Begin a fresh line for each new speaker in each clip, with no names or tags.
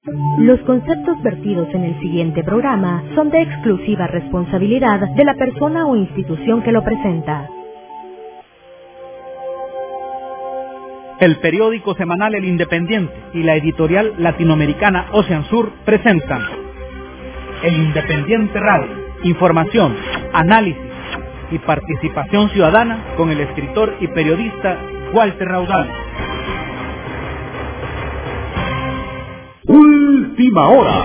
Los conceptos vertidos en el siguiente programa son de exclusiva responsabilidad de la persona o institución que lo presenta.
El periódico semanal El Independiente y la editorial latinoamericana Ocean Sur presentan El Independiente Radio, información, análisis y participación ciudadana con el escritor y periodista Walter Raudal.
Última hora.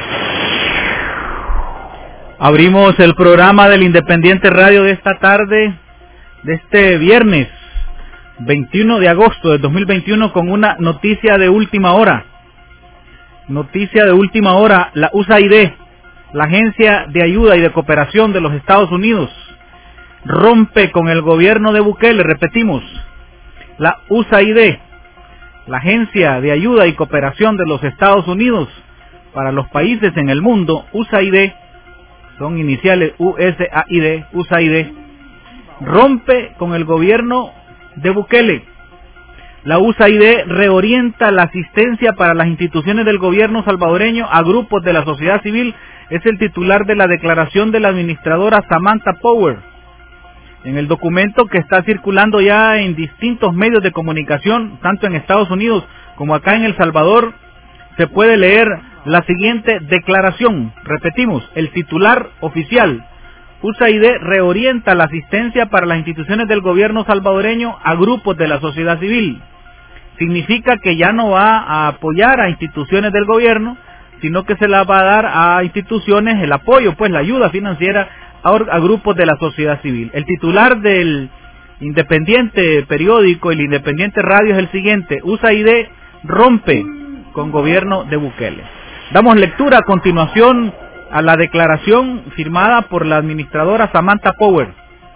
Abrimos el programa del Independiente Radio de esta tarde, de este viernes 21 de agosto de 2021, con una noticia de última hora. Noticia de última hora: la USAID, la Agencia de Ayuda y de Cooperación de los Estados Unidos, rompe con el gobierno de Bukele. Repetimos, la USAID, la Agencia de Ayuda y Cooperación de los Estados Unidos para los países en el mundo, USAID, son iniciales USAID, USAID, rompe con el gobierno de Bukele. La USAID reorienta la asistencia para las instituciones del gobierno salvadoreño a grupos de la sociedad civil. Es el titular de la declaración de la administradora Samantha Power. En el documento que está circulando ya en distintos medios de comunicación, tanto en Estados Unidos como acá en El Salvador, se puede leer la siguiente declaración. Repetimos, el titular oficial: USAID reorienta la asistencia para las instituciones del gobierno salvadoreño a grupos de la sociedad civil. Significa que ya no va a apoyar a instituciones del gobierno, sino que se la va a dar a instituciones el apoyo, pues la ayuda financiera a grupos de la sociedad civil. El titular del Independiente periódico, el Independiente Radio, es el siguiente: USAID rompe con gobierno de Bukele. Damos lectura a continuación a la declaración firmada por la administradora Samantha Power.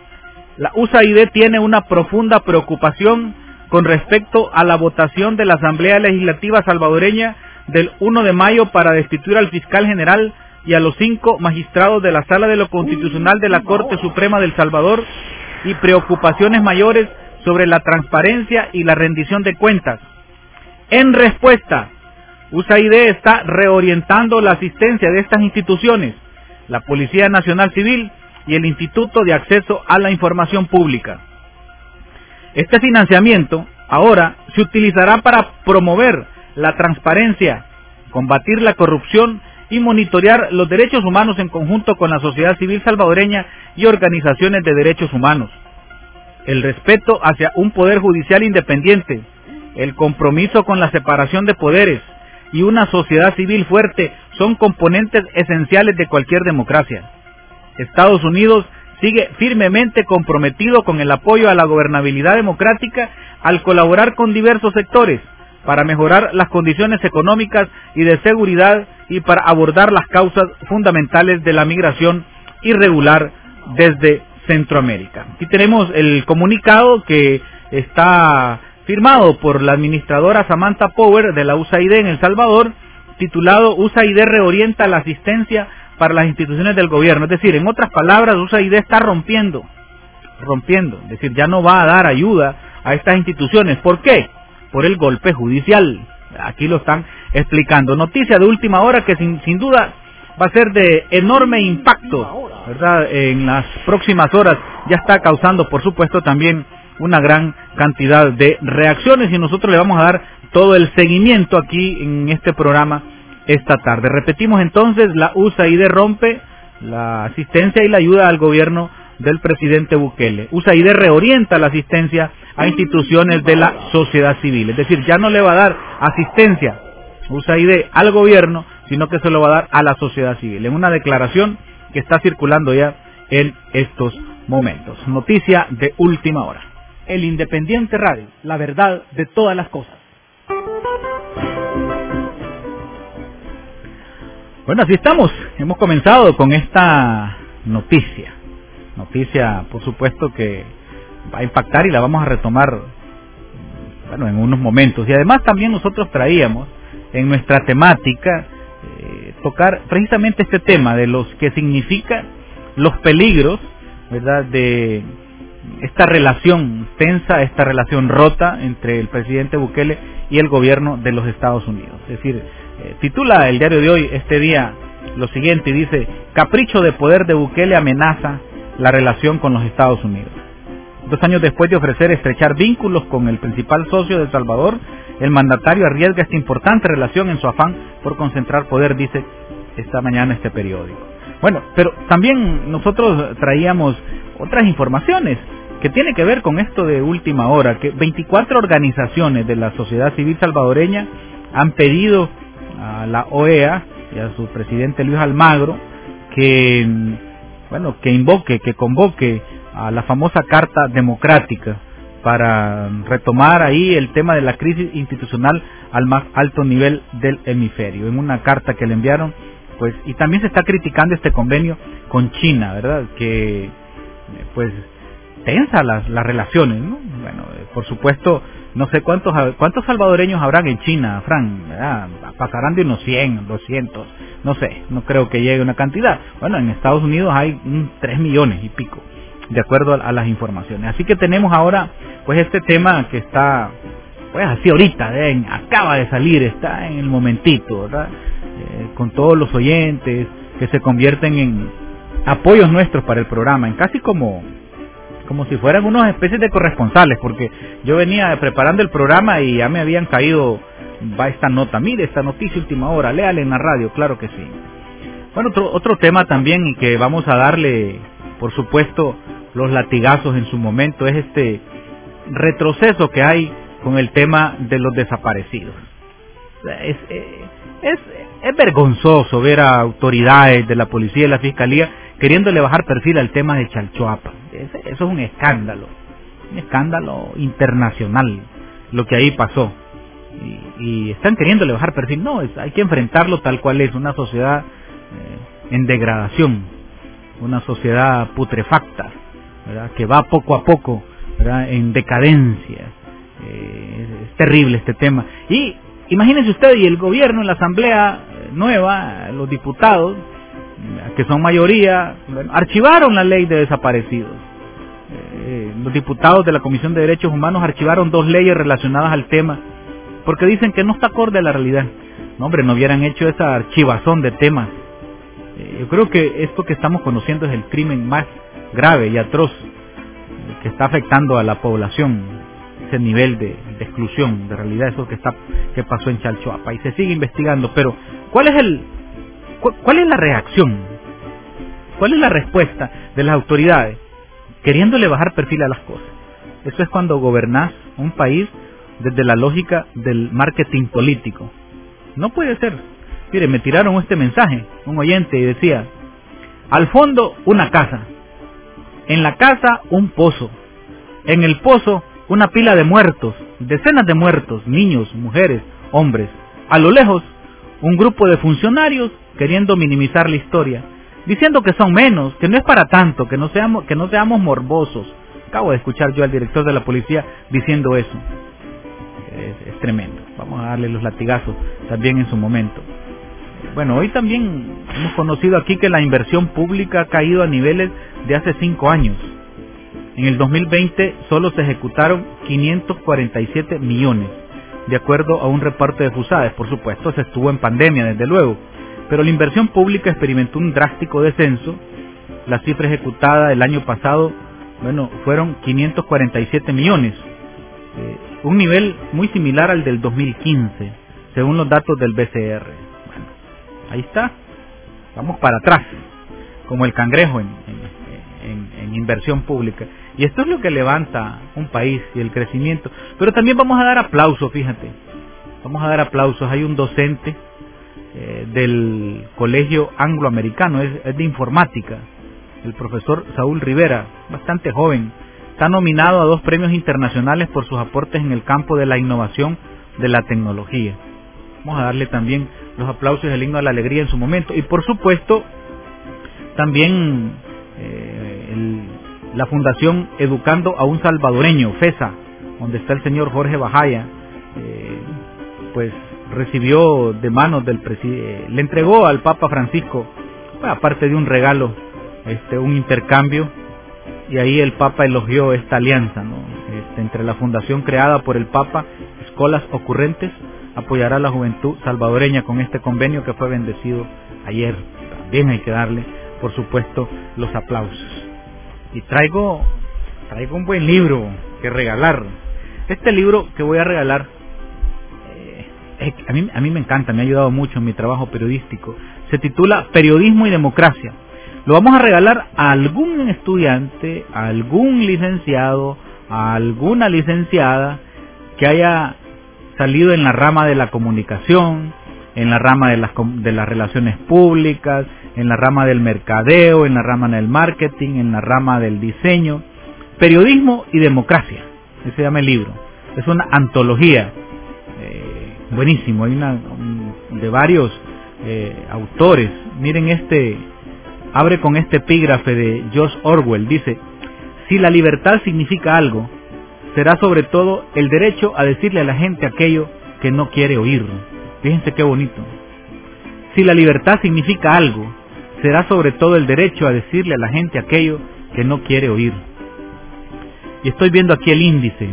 La USAID tiene una profunda preocupación con respecto a la votación de la Asamblea Legislativa salvadoreña del 1 de mayo para destituir al fiscal general y a los 5 magistrados de la Sala de lo Constitucional de la Corte Suprema del Salvador, y preocupaciones mayores sobre la transparencia y la rendición de cuentas. En respuesta, USAID está reorientando la asistencia de estas instituciones, la Policía Nacional Civil y el Instituto de Acceso a la Información Pública. Este financiamiento ahora se utilizará para promover la transparencia, combatir la corrupción y monitorear los derechos humanos en conjunto con la sociedad civil salvadoreña y organizaciones de derechos humanos. El respeto hacia un poder judicial independiente, el compromiso con la separación de poderes y una sociedad civil fuerte son componentes esenciales de cualquier democracia. Estados Unidos sigue firmemente comprometido con el apoyo a la gobernabilidad democrática al colaborar con diversos sectores para mejorar las condiciones económicas y de seguridad y para abordar las causas fundamentales de la migración irregular desde Centroamérica. Aquí tenemos el comunicado que está firmado por la administradora Samantha Power de la USAID en El Salvador, titulado USAID reorienta la asistencia para las instituciones del gobierno. Es decir, en otras palabras, USAID está rompiendo, es decir, ya no va a dar ayuda a estas instituciones. ¿Por qué? Por el golpe judicial. Aquí lo están explicando. Noticia de última hora que sin duda va a ser de enorme impacto, ¿verdad? En las próximas horas. Ya está causando, por supuesto, también una gran cantidad de reacciones, y nosotros le vamos a dar todo el seguimiento aquí en este programa esta tarde. Repetimos entonces: la USAID rompe la asistencia y la ayuda al gobierno del presidente Bukele. USAID reorienta la asistencia a instituciones de la sociedad civil. Es decir, ya no le va a dar asistencia USAID al gobierno, sino que se lo va a dar a la sociedad civil, en una declaración que está circulando ya en estos momentos. Noticia de última hora. El Independiente Radio, la verdad de todas las cosas. Bueno, así estamos. Hemos comenzado con esta noticia, por supuesto, que va a impactar y la vamos a retomar, bueno, en unos momentos. Y además también nosotros traíamos en nuestra temática tocar precisamente este tema de los que significa los peligros, ¿verdad?, de esta relación tensa, esta relación rota entre el presidente Bukele y el gobierno de los Estados Unidos. Es decir, Titula el diario de hoy este día lo siguiente y dice: capricho de poder de Bukele amenaza la relación con los Estados Unidos. 2 años después de ofrecer estrechar vínculos con el principal socio de El Salvador, el mandatario arriesga esta importante relación en su afán por concentrar poder, dice esta mañana este periódico. Bueno, pero también nosotros traíamos otras informaciones que tiene que ver con esto de última hora, que 24 organizaciones de la sociedad civil salvadoreña han pedido a la OEA y a su presidente Luis Almagro que convoque a la famosa Carta Democrática para retomar ahí el tema de la crisis institucional al más alto nivel del hemisferio. En una carta que le enviaron, pues, y también se está criticando este convenio con China, ¿verdad? Que, pues, tensa las relaciones, ¿no? Bueno, por supuesto, no sé cuántos salvadoreños habrán en China, Fran, ¿verdad? Pasarán de unos 100, 200, no sé, no creo que llegue una cantidad. Bueno, en Estados Unidos hay 3 millones y pico, de acuerdo a las informaciones. Así que tenemos ahora, pues, este tema que está, pues, así ahorita, acaba de salir, está en el momentito, ¿verdad? Con todos los oyentes que se convierten en apoyos nuestros para el programa, en casi como si fueran unas especies de corresponsales, porque yo venía preparando el programa y ya me habían caído, va esta nota, mire esta noticia última hora, léale en la radio, claro que sí. Bueno, otro tema también y que vamos a darle, por supuesto, los latigazos en su momento, es este retroceso que hay con el tema de los desaparecidos. Es vergonzoso ver a autoridades de la policía y la fiscalía queriéndole bajar perfil al tema de Chalchuapa. Eso es un escándalo internacional lo que ahí pasó. Y están queriéndole bajar perfil. No, hay que enfrentarlo tal cual es, una sociedad en degradación, una sociedad putrefacta, ¿verdad? Que va poco a poco, ¿verdad? En decadencia. Es terrible este tema. Y imagínense usted, y el gobierno en la asamblea nueva, los diputados, que son mayoría, archivaron la ley de desaparecidos. Los diputados de la Comisión de Derechos Humanos archivaron 2 leyes relacionadas al tema, porque dicen que no está acorde a la realidad. No, hombre, no hubieran hecho esa archivazón de temas. Yo creo que esto que estamos conociendo es el crimen más grave y atroz que está afectando a la población, ese nivel de exclusión, de realidad, eso que pasó en Chalchuapa, y se sigue investigando. Pero ¿cuál es la reacción? ¿Cuál es la respuesta de las autoridades? Queriéndole bajar perfil a las cosas. Eso es cuando gobernás un país desde la lógica del marketing político. No puede ser. Mire, me tiraron este mensaje, un oyente, y decía: al fondo una casa, en la casa un pozo, en el pozo una pila de muertos, decenas de muertos, niños, mujeres, hombres. A lo lejos, un grupo de funcionarios queriendo minimizar la historia, diciendo que son menos, que no es para tanto, que no seamos morbosos. Acabo de escuchar yo al director de la policía diciendo eso. Es tremendo. Vamos a darle los latigazos también en su momento. Bueno, hoy también hemos conocido aquí que la inversión pública ha caído a niveles de hace 5 años. En el 2020 solo se ejecutaron 547 millones, de acuerdo a un reporte de FUSADES. Por supuesto, se estuvo en pandemia, desde luego, pero la inversión pública experimentó un drástico descenso. La cifra ejecutada el año pasado, fueron 547 millones, un nivel muy similar al del 2015, según los datos del BCR. Bueno, ahí está, vamos para atrás, como el cangrejo en inversión pública. Y esto es lo que levanta un país y el crecimiento. Pero también vamos a dar aplausos, fíjate. Vamos a dar aplausos. Hay un docente del Colegio Angloamericano, es de informática, el profesor Saúl Rivera, bastante joven. Está nominado a 2 premios internacionales por sus aportes en el campo de la innovación de la tecnología. Vamos a darle también los aplausos y el himno a la alegría en su momento. Y por supuesto, también la Fundación Educando a un Salvadoreño, FESA, donde está el señor Jorge Bajaya, pues recibió de manos del presidente, le entregó al Papa Francisco, aparte de un regalo, un intercambio, y ahí el Papa elogió esta alianza, ¿no? Entre la fundación creada por el Papa, Escolas Ocurrentes, apoyará a la juventud salvadoreña con este convenio que fue bendecido ayer. También hay que darle, por supuesto, los aplausos. Y traigo un buen libro que regalar. Este libro que voy a regalar, a mí me encanta, me ha ayudado mucho en mi trabajo periodístico. Se titula Periodismo y Democracia. Lo vamos a regalar a algún estudiante, a algún licenciado, a alguna licenciada que haya salido en la rama de la comunicación, en la rama de las relaciones públicas, en la rama del mercadeo, en la rama del marketing, en la rama del diseño. Periodismo y Democracia, ese se llama el libro. Es una antología, buenísimo, hay de varios autores. Miren abre con este epígrafe de George Orwell, dice: si la libertad significa algo, será sobre todo el derecho a decirle a la gente aquello que no quiere oír. Fíjense qué bonito. Si la libertad significa algo, será sobre todo el derecho a decirle a la gente aquello que no quiere oír. Y estoy viendo aquí el índice.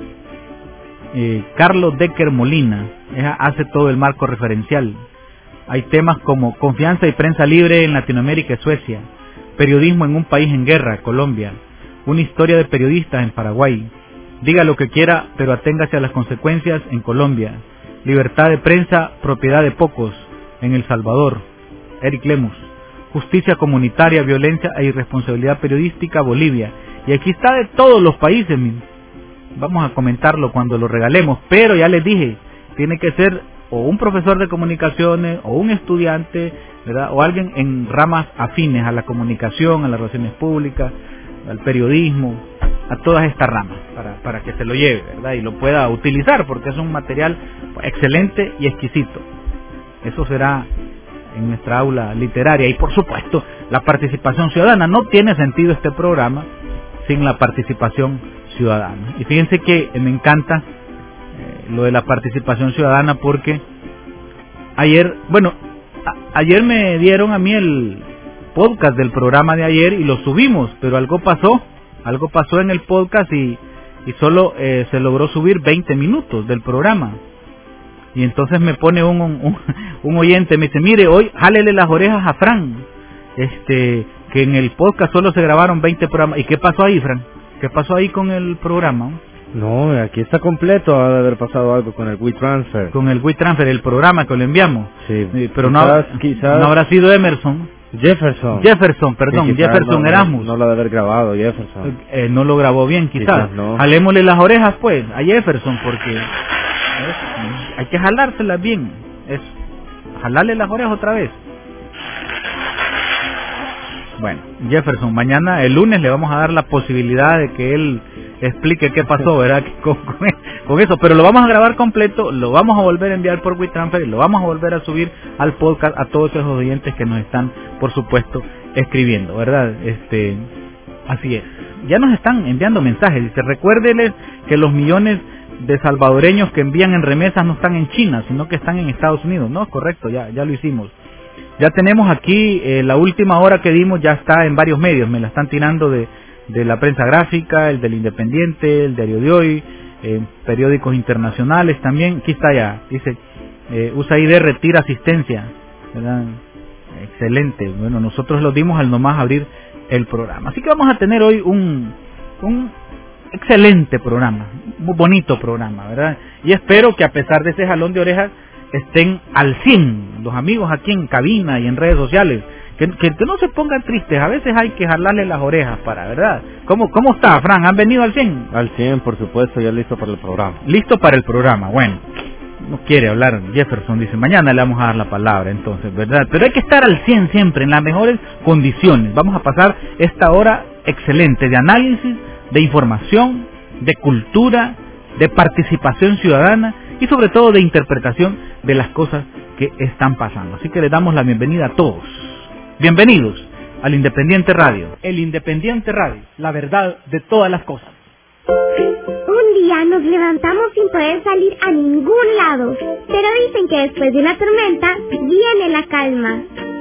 Carlos Decker Molina hace todo el marco referencial. Hay temas como confianza y prensa libre en Latinoamérica y Suecia, periodismo en un país en guerra, Colombia, una historia de periodistas en Paraguay, diga lo que quiera pero aténgase a las consecuencias en Colombia, libertad de prensa, propiedad de pocos en El Salvador, Eric Lemus, justicia comunitaria, violencia e irresponsabilidad periodística, Bolivia. Y aquí está de todos los países. Vamos a comentarlo cuando lo regalemos, pero ya les dije, tiene que ser o un profesor de comunicaciones o un estudiante, ¿verdad? O alguien en ramas afines a la comunicación, a las relaciones públicas, al periodismo, a todas estas ramas, para que se lo lleve, ¿verdad? Y lo pueda utilizar, porque es un material excelente y exquisito. Eso será en nuestra aula literaria. Y por supuesto, la participación ciudadana. No tiene sentido este programa sin la participación ciudadana. Y fíjense que me encanta lo de la participación ciudadana, porque ayer me dieron a mí el podcast del programa de ayer y lo subimos, pero algo pasó en el podcast y solo se logró subir 20 minutos del programa. Y entonces me pone un oyente, me dice: mire, hoy jálele las orejas a Fran, que en el podcast solo se grabaron 20 programas. ¿Y qué pasó ahí, Fran? ¿Qué pasó ahí con el programa?
No, aquí está completo. Ha de haber pasado algo con el WeTransfer.
Con el WeTransfer, el programa que le enviamos.
Sí,
pero
quizás
no habrá sido Jefferson, perdón, Jefferson Erasmus.
No lo ha de haber grabado Jefferson.
No lo grabó bien, quizás.
No.
Jalémosle las orejas, pues, a Jefferson, porque hay que jalárselas bien. Es jalarle las orejas otra vez. Bueno, Jefferson, mañana, el lunes, le vamos a dar la posibilidad de que él explique qué pasó, ¿verdad? Con eso, pero lo vamos a grabar completo, lo vamos a volver a enviar por WeTransfer y lo vamos a volver a subir al podcast a todos esos oyentes que nos están, por supuesto, escribiendo, ¿verdad? Así es. Ya nos están enviando mensajes. Dice: recuérdenles que los millones de salvadoreños que envían en remesas no están en China, sino que están en Estados Unidos. No, correcto, ya lo hicimos. Ya tenemos aquí, la última hora que dimos ya está en varios medios, me la están tirando de la prensa gráfica, el del Independiente, el Diario de Hoy, periódicos internacionales también. Aquí está ya, dice, USAID retira asistencia, ¿verdad? Excelente. Bueno, nosotros lo dimos al nomás abrir el programa. Así que vamos a tener hoy un excelente programa, muy bonito programa, ¿verdad? Y espero que a pesar de ese jalón de orejas estén al 100 los amigos aquí en cabina y en redes sociales, que no se pongan tristes. A veces hay que jalarle las orejas ¿verdad? ¿Cómo está, Fran? ¿Han venido al 100?
Al 100, por supuesto, ya listo para el programa.
Listo para el programa, bueno. No quiere hablar Jefferson, dice: mañana le vamos a dar la palabra, entonces, ¿verdad? Pero hay que estar al 100 siempre, en las mejores condiciones. Vamos a pasar esta hora excelente de análisis, de información, de cultura, de participación ciudadana y sobre todo de interpretación de las cosas que están pasando. Así que le damos la bienvenida a todos. Bienvenidos al Independiente Radio. El Independiente Radio, la verdad de todas las cosas.
Un día nos levantamos sin poder salir a ningún lado, pero dicen que después de una tormenta viene la calma.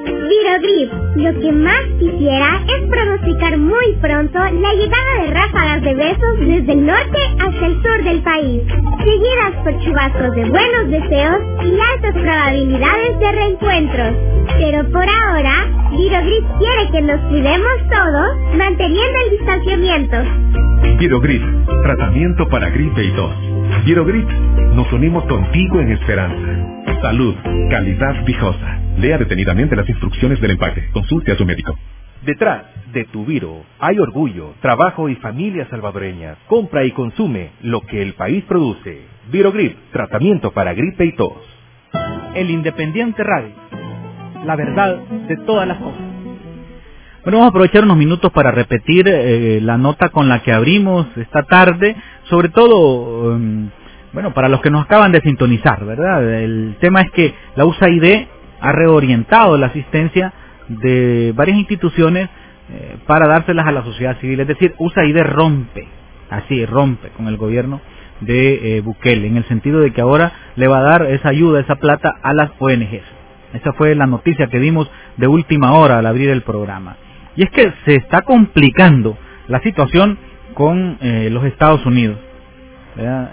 Virogrip, lo que más quisiera es pronosticar muy pronto la llegada de ráfagas de besos desde el norte hasta el sur del país, seguidas por chubascos de buenos deseos y altas probabilidades de reencuentros. Pero por ahora, Virogrip quiere que nos cuidemos todos, manteniendo el distanciamiento.
Virogrip, tratamiento para gripe y tos. Virogrip, nos unimos contigo en esperanza. Salud, calidad viejosa. Lea detenidamente las instrucciones del empaque. Consulte a su médico.
Detrás de tu Viro hay orgullo, trabajo y familias salvadoreñas. Compra y consume lo que el país produce. Virogrip, tratamiento para gripe y tos.
El Independiente Radio, la verdad de todas las cosas. Bueno, vamos a aprovechar unos minutos para repetir la nota con la que abrimos esta tarde, sobre todo, bueno, para los que nos acaban de sintonizar, ¿verdad? El tema es que la USAID ha reorientado la asistencia de varias instituciones para dárselas a la sociedad civil, es decir, USAID rompe con el gobierno de Bukele, en el sentido de que ahora le va a dar esa ayuda, esa plata a las ONGs. Esa fue la noticia que dimos de última hora al abrir el programa. Y es que se está complicando la situación con los Estados Unidos, ¿verdad?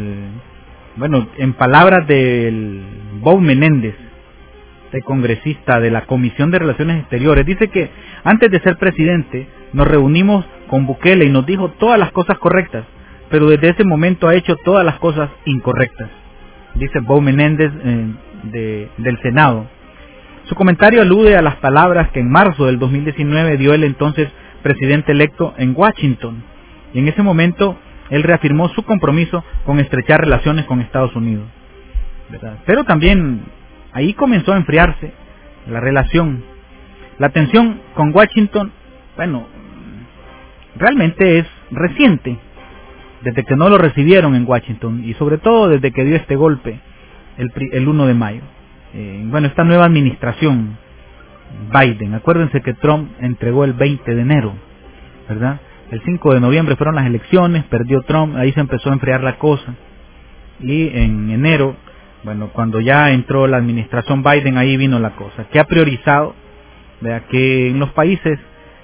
Bueno, en palabras del Bob Menéndez, este congresista de la Comisión de Relaciones Exteriores, dice que antes de ser presidente nos reunimos con Bukele y nos dijo todas las cosas correctas, pero desde ese momento ha hecho todas las cosas incorrectas, dice Bob Menéndez del Senado. Su comentario alude a las palabras que en marzo del 2019 dio el entonces presidente electo en Washington, y en ese momento él reafirmó su compromiso con estrechar relaciones con Estados Unidos, ¿verdad? Pero también ahí comenzó a enfriarse la relación. La tensión con Washington, bueno, realmente es reciente, desde que no lo recibieron en Washington y sobre todo desde que dio este golpe el 1 de mayo. Bueno, esta nueva administración Biden, acuérdense que Trump entregó el 20 de enero, ¿verdad? El 5 de noviembre fueron las elecciones, perdió Trump, ahí se empezó a enfriar la cosa, y en enero, bueno, cuando ya entró la administración Biden, ahí vino la cosa, que ha priorizado, ¿verdad?, que en los países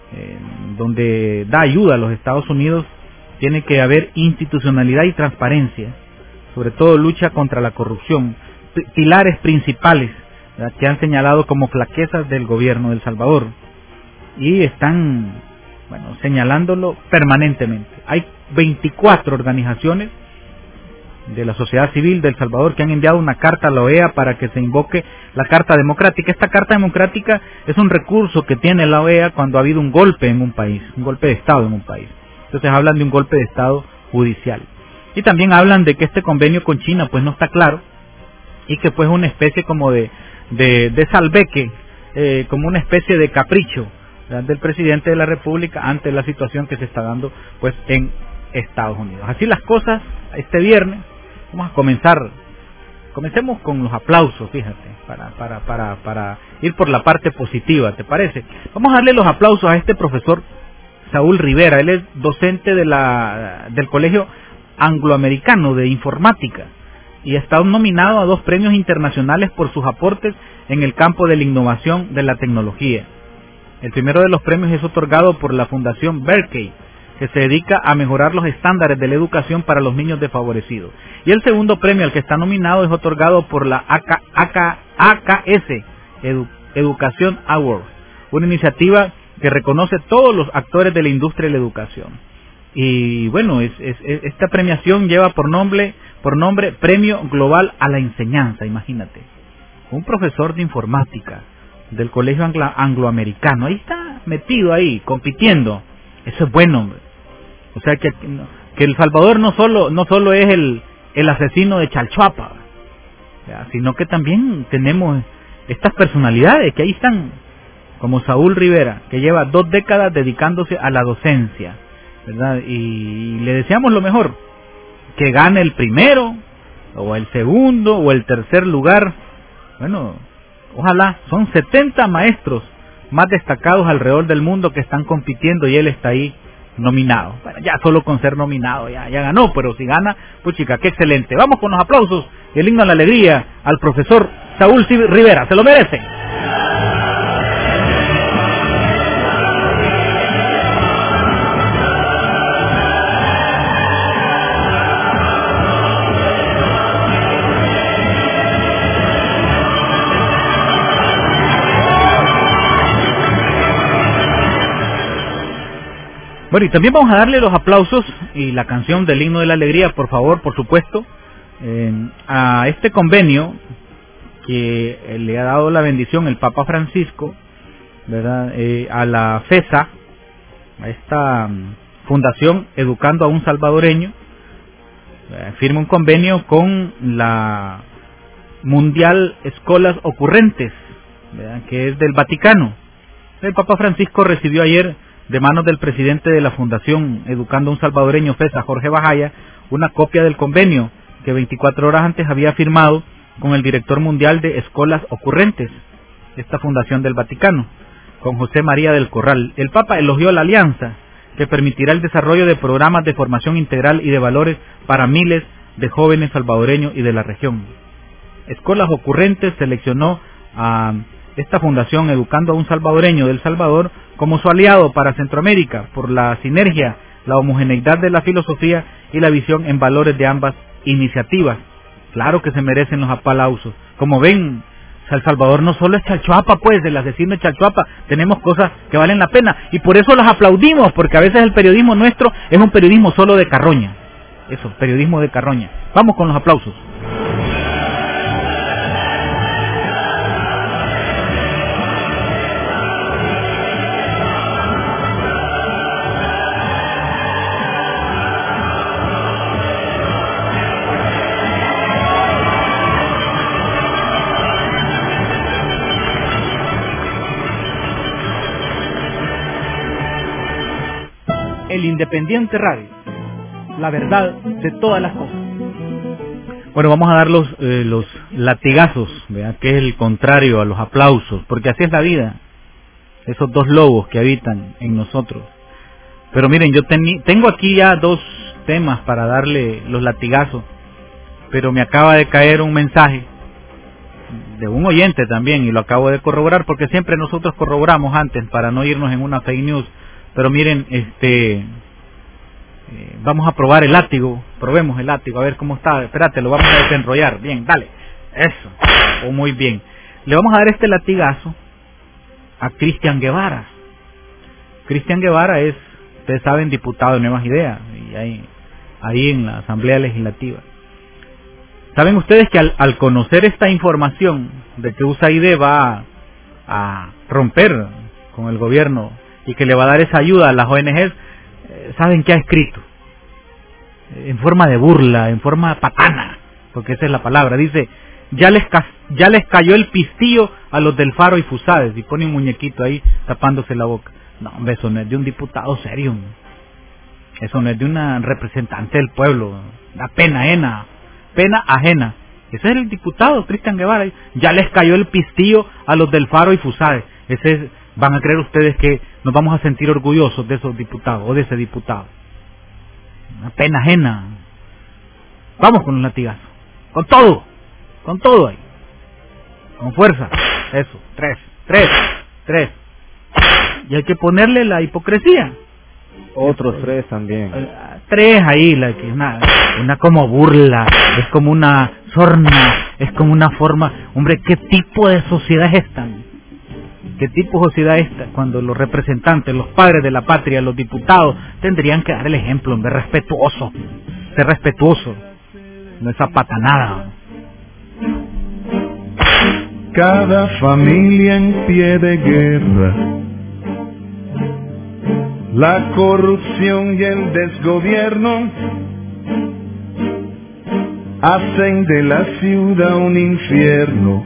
donde da ayuda a los Estados Unidos tiene que haber institucionalidad y transparencia, sobre todo lucha contra la corrupción, pilares principales, ¿verdad?, que han señalado como flaquezas del gobierno de El Salvador, y están, bueno, señalándolo permanentemente. Hay 24 organizaciones de la sociedad civil de El Salvador que han enviado una carta a la OEA para que se invoque la Carta Democrática. Esta Carta Democrática es un recurso que tiene la OEA cuando ha habido un golpe en un país, un golpe de Estado en un país. Entonces hablan de un golpe de Estado judicial. Y también hablan de que este convenio con China pues no está claro, y que pues una especie como de salveque, como una especie de capricho, ¿verdad?, del presidente de la República ante la situación que se está dando pues en Estados Unidos. Así las cosas este viernes. Vamos a comencemos con los aplausos, fíjate, para ir por la parte positiva, ¿te parece? Vamos a darle los aplausos a este profesor Saúl Rivera. Él es docente del Colegio Angloamericano de Informática y está nominado a 2 premios internacionales por sus aportes en el campo de la innovación de la tecnología. El primero de los premios es otorgado por la Fundación Berkeley, que se dedica a mejorar los estándares de la educación para los niños desfavorecidos. Y el segundo premio al que está nominado es otorgado por la AKS Education Awards, una iniciativa que reconoce todos los actores de la industria de la educación. Y bueno, esta premiación lleva por nombre Premio Global a la Enseñanza, imagínate. Un profesor de informática del Colegio Angloamericano, ahí está metido ahí, compitiendo. Eso es bueno, hombre. O sea que El Salvador no solo es el asesino de Chalchuapa, ¿verdad?, sino que también tenemos estas personalidades que ahí están, como Saúl Rivera, que lleva 2 décadas dedicándose a la docencia, ¿verdad? Y le deseamos lo mejor, que gane el primero, o el segundo, o el tercer lugar. Bueno, ojalá. Son 70 maestros más destacados alrededor del mundo que están compitiendo y él está ahí nominado. Bueno, ya solo con ser nominado ya ganó, pero si gana, pues chica, qué excelente. Vamos con los aplausos y el himno a la alegría al profesor Saúl Rivera, se lo merece. Bueno, y también vamos a darle los aplausos y la canción del himno de la alegría, por favor, por supuesto, a este convenio que le ha dado la bendición el Papa Francisco, ¿verdad? A la FESA, a esta Fundación Educando a un Salvadoreño, firma un convenio con la Mundial Escolas Ocurrentes, ¿verdad? Que es del Vaticano. El Papa Francisco recibió ayer de manos del presidente de la Fundación Educando a un Salvadoreño FESA, Jorge Bajaya, una copia del convenio que 24 horas antes había firmado con el director mundial de Escolas Ocurrentes, esta fundación del Vaticano, con José María del Corral. El Papa elogió la alianza que permitirá el desarrollo de programas de formación integral y de valores para miles de jóvenes salvadoreños y de la región. Escolas Ocurrentes seleccionó a esta fundación Educando a un Salvadoreño del Salvador como su aliado para Centroamérica por la sinergia, la homogeneidad de la filosofía y la visión en valores de ambas iniciativas. Claro que se merecen los aplausos. Como ven, El Salvador no solo es Chalchuapa, pues, el asesino de Chalchuapa, tenemos cosas que valen la pena y por eso las aplaudimos, porque a veces el periodismo nuestro es un periodismo solo de carroña. Eso, periodismo de carroña. Vamos con los aplausos. El Independiente Radio, la verdad de todas las cosas. Bueno, vamos a dar los latigazos, ¿verdad? Que es el contrario a los aplausos, porque así es la vida, esos dos lobos que habitan en nosotros. Pero miren, yo tengo aquí ya dos temas para darle los latigazos, pero me acaba de caer un mensaje de un oyente también, y lo acabo de corroborar, porque siempre nosotros corroboramos antes para no irnos en una fake news. Pero miren, vamos a probar el látigo, probemos el látigo, a ver cómo está. Espérate, lo vamos a desenrollar. Bien, dale. Eso. Muy bien. Le vamos a dar este latigazo a Cristian Guevara. Cristian Guevara es, ustedes saben, diputado de Nuevas Ideas, y ahí en la Asamblea Legislativa. ¿Saben ustedes que al conocer esta información de que USAID va a romper con el gobierno y que le va a dar esa ayuda a las ONGs, ¿saben qué ha escrito? En forma de burla, en forma patana, porque esa es la palabra. Dice, ya les cayó el pistillo a los del Faro y Fusades, y pone un muñequito ahí tapándose la boca. No, hombre, eso no es de un diputado serio, eso no es de una representante del pueblo. Da pena ajena. Ese es el diputado Cristian Guevara. Ya les cayó el pistillo a los del Faro y Fusades. Van a creer ustedes que nos vamos a sentir orgullosos de esos diputados o de ese diputado. Una pena ajena. Vamos con un latigazo. Con todo ahí. Con fuerza. Eso. 3. Y hay que ponerle la hipocresía.
Otros 3 también.
3 ahí, una como burla, es como una sorna, es como una forma. Hombre, ¿qué tipo de sociedad es esta? ¿Qué tipo de sociedad es esta? Cuando los representantes, los padres de la patria, los diputados, tendrían que dar el ejemplo, hombre, respetuoso. Ser respetuoso. No esa patanada.
Cada familia en pie de guerra, la corrupción y el desgobierno hacen de la ciudad un infierno.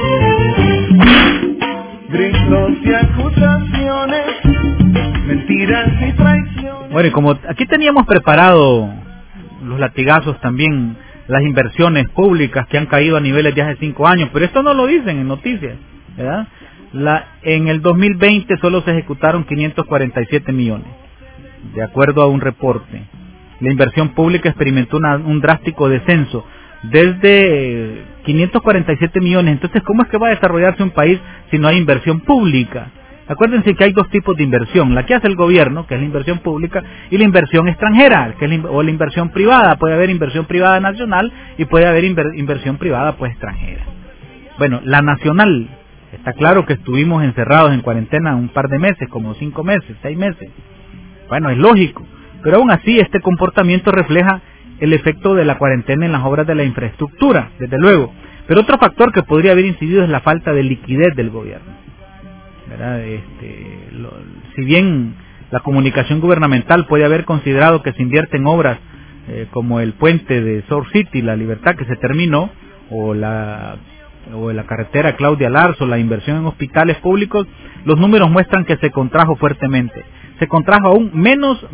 Gritos y acusaciones, mentiras y traiciones.
Bueno, y como aquí teníamos preparado los latigazos también, las inversiones públicas que han caído a niveles de hace 5 años, pero esto no lo dicen en noticias, ¿verdad? En el 2020 solo se ejecutaron 547 millones, de acuerdo a un reporte. La inversión pública experimentó un drástico descenso desde 547 millones. Entonces, ¿cómo es que va a desarrollarse un país si no hay inversión pública? Acuérdense que hay dos tipos de inversión: la que hace el gobierno, que es la inversión pública, y la inversión extranjera, que es la inversión privada. Puede haber inversión privada nacional y puede haber inversión privada pues extranjera. Bueno, la nacional, está claro que estuvimos encerrados en cuarentena un par de meses, como 5 meses, 6 meses. Bueno, es lógico, pero aún así este comportamiento refleja el efecto de la cuarentena en las obras de la infraestructura, desde luego. Pero otro factor que podría haber incidido es la falta de liquidez del gobierno, ¿verdad? Si bien la comunicación gubernamental puede haber considerado que se invierte en obras como el puente de Sur City, La Libertad, que se terminó, o la carretera Claudia Larzo, la inversión en hospitales públicos, los números muestran que se contrajo fuertemente. Se contrajo a un menos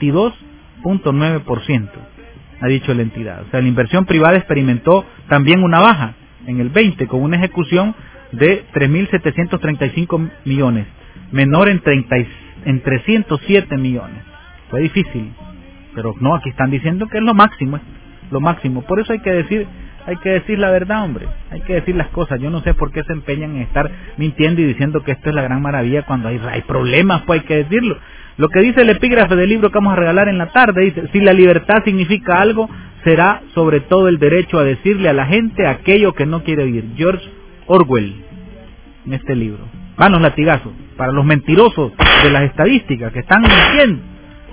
22.9%, ha dicho la entidad. O sea, la inversión privada experimentó también una baja en el 20, con una ejecución de 3.735 millones, menor en 307 millones. Fue difícil, pero no, aquí están diciendo que es lo máximo, Por eso hay que decir la verdad, hombre, hay que decir las cosas. Yo no sé por qué se empeñan en estar mintiendo y diciendo que esto es la gran maravilla cuando hay problemas, pues hay que decirlo. Lo que dice el epígrafe del libro que vamos a regalar en la tarde, dice: si la libertad significa algo, será sobre todo el derecho a decirle a la gente aquello que no quiere oír. George Orwell, en este libro. Van los latigazos para los mentirosos de las estadísticas que están mintiendo.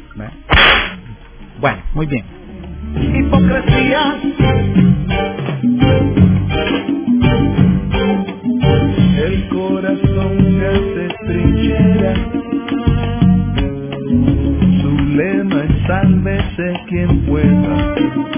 Bueno, muy bien.
Hipocresía. El corazón me hace trinchera. Su lema es sálvese quien pueda.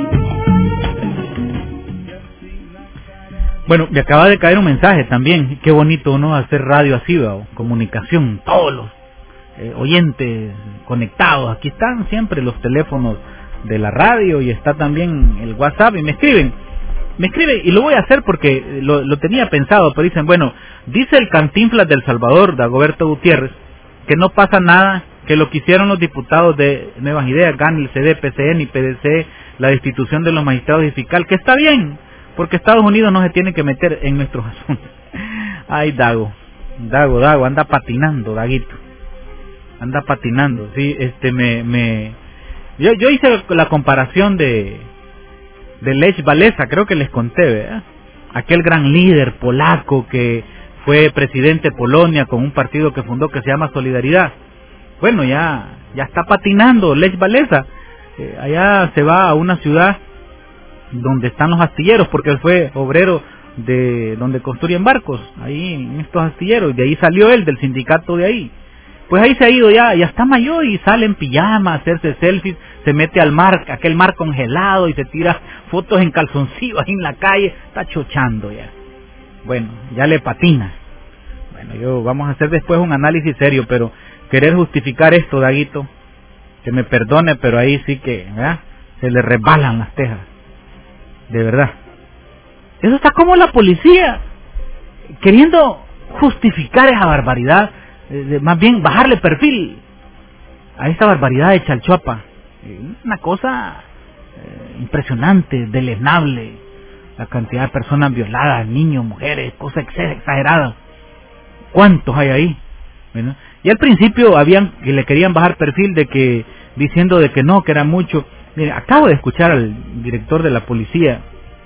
Bueno, me acaba de caer un mensaje también. Qué bonito, ¿no? Hacer radio así, ¿no? Comunicación, todos los oyentes conectados. Aquí están siempre los teléfonos de la radio y está también el WhatsApp y me escriben y lo voy a hacer porque lo tenía pensado, pero dicen, bueno, dice el Cantinflas del Salvador, Dagoberto Gutiérrez, que no pasa nada, que lo que hicieron los diputados de Nuevas Ideas, GAN, el CD, PCN y PDC, la destitución de los magistrados y fiscal, que está bien, porque Estados Unidos no se tiene que meter en nuestros asuntos. Ay, Dago, anda patinando, Daguito, anda patinando, sí, Yo hice la comparación de Lech Walesa, creo que les conté, ¿verdad? Aquel gran líder polaco que fue presidente de Polonia con un partido que fundó que se llama Solidaridad. Bueno, ya está patinando Lech Walesa. Allá se va a una ciudad donde están los astilleros, porque él fue obrero de donde construyen barcos, ahí en estos astilleros, y de ahí salió él, del sindicato de ahí. Pues ahí se ha ido ya está mayor y sale en pijama a hacerse selfies, se mete al mar, aquel mar congelado, y se tira fotos en calzoncillos ahí en la calle, está chochando ya. Bueno, ya le patina. Bueno, vamos a hacer después un análisis serio, pero querer justificar esto, Daguito, que me perdone, pero ahí sí que, ¿verdad? Se le resbalan las tejas, de verdad. Eso está como la policía, queriendo justificar esa barbaridad, más bien bajarle perfil a esta barbaridad de Chalchuapa. Una cosa impresionante, deleznable, la cantidad de personas violadas, niños, mujeres, cosas exageradas. ¿Cuántos hay ahí? Bueno, y al principio que le querían bajar perfil diciendo de que no, que era mucho. Mire, acabo de escuchar al director de la policía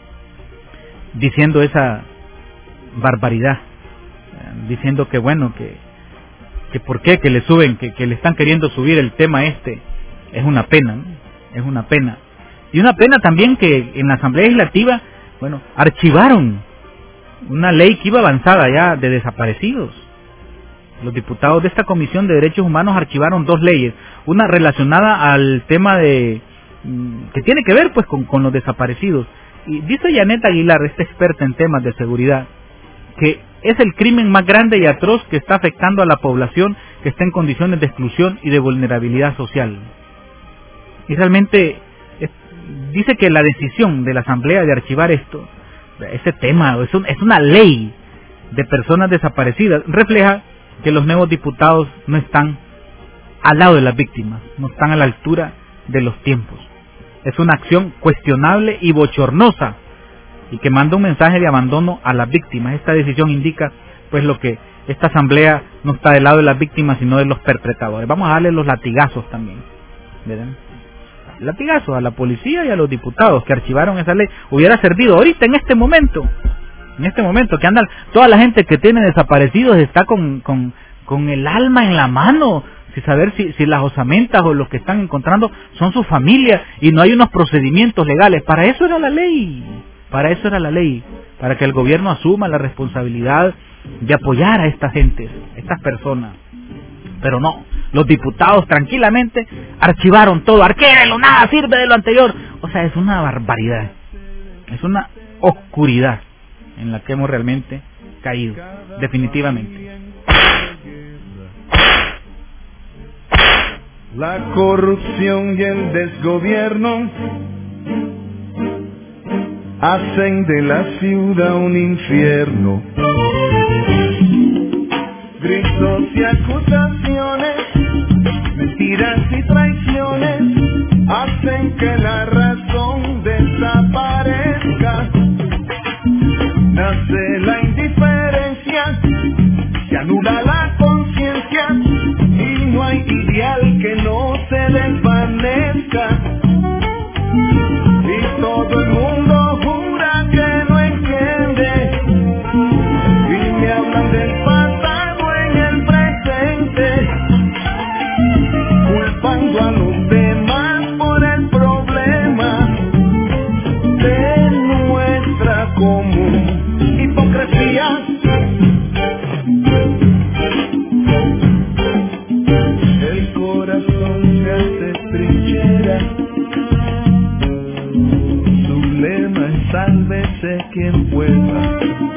diciendo esa barbaridad, diciendo que bueno, que por qué que le suben, que le están queriendo subir el tema es una pena, ¿no? Es una pena. Y una pena también que en la Asamblea Legislativa, bueno, archivaron una ley que iba avanzada ya de desaparecidos. Los diputados de esta Comisión de Derechos Humanos archivaron 2 leyes, una relacionada al tema que tiene que ver pues con los desaparecidos. Y dice Janet Aguilar, esta experta en temas de seguridad, que es el crimen más grande y atroz que está afectando a la población que está en condiciones de exclusión y de vulnerabilidad social. Y realmente dice que la decisión de la Asamblea de archivar ese tema, es una ley de personas desaparecidas, refleja que los nuevos diputados no están al lado de las víctimas, no están a la altura de los tiempos. Es una acción cuestionable y bochornosa, y que manda un mensaje de abandono a las víctimas. Esta decisión indica pues lo que esta asamblea no está del lado de las víctimas, sino de los perpetradores. Vamos a darle los latigazos también, ¿verdad? Latigazos a la policía y a los diputados que archivaron esa ley. Hubiera servido ahorita, en este momento que andan toda la gente que tiene desaparecidos, está con el alma en la mano, sin saber si las osamentas o los que están encontrando son su familia y no hay unos procedimientos legales. Para eso era la ley, para que el gobierno asuma la responsabilidad de apoyar a esta gente, a estas personas. Pero no, los diputados tranquilamente archivaron todo, arquérenlo, nada sirve de lo anterior. O sea, es una barbaridad, es una oscuridad en la que hemos realmente caído, definitivamente.
La corrupción y el desgobierno hacen de la ciudad un infierno. Gritos y acusaciones, mentiras y traiciones hacen que la razón desaparezca. Nace la indiferencia, se anula la conciencia y no hay ideal que no se desvanezca. Y todo el mundo jura que no entiende y me hablan del pasado en el presente, culpando a los demás por el problema de nuestra común hipocresía. El corazón se hace trinchera, su lema es sálvese quien pueda,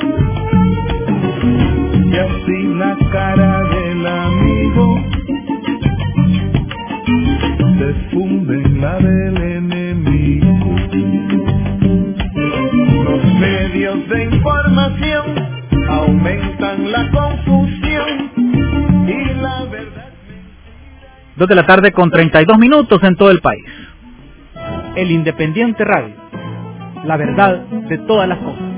y así la cara del amigo se funde en la del enemigo. Los medios de información aumentan la confusión y la verdad.
2 de la tarde con 32 minutos en todo el país. El Independiente Radio, la verdad de todas las cosas.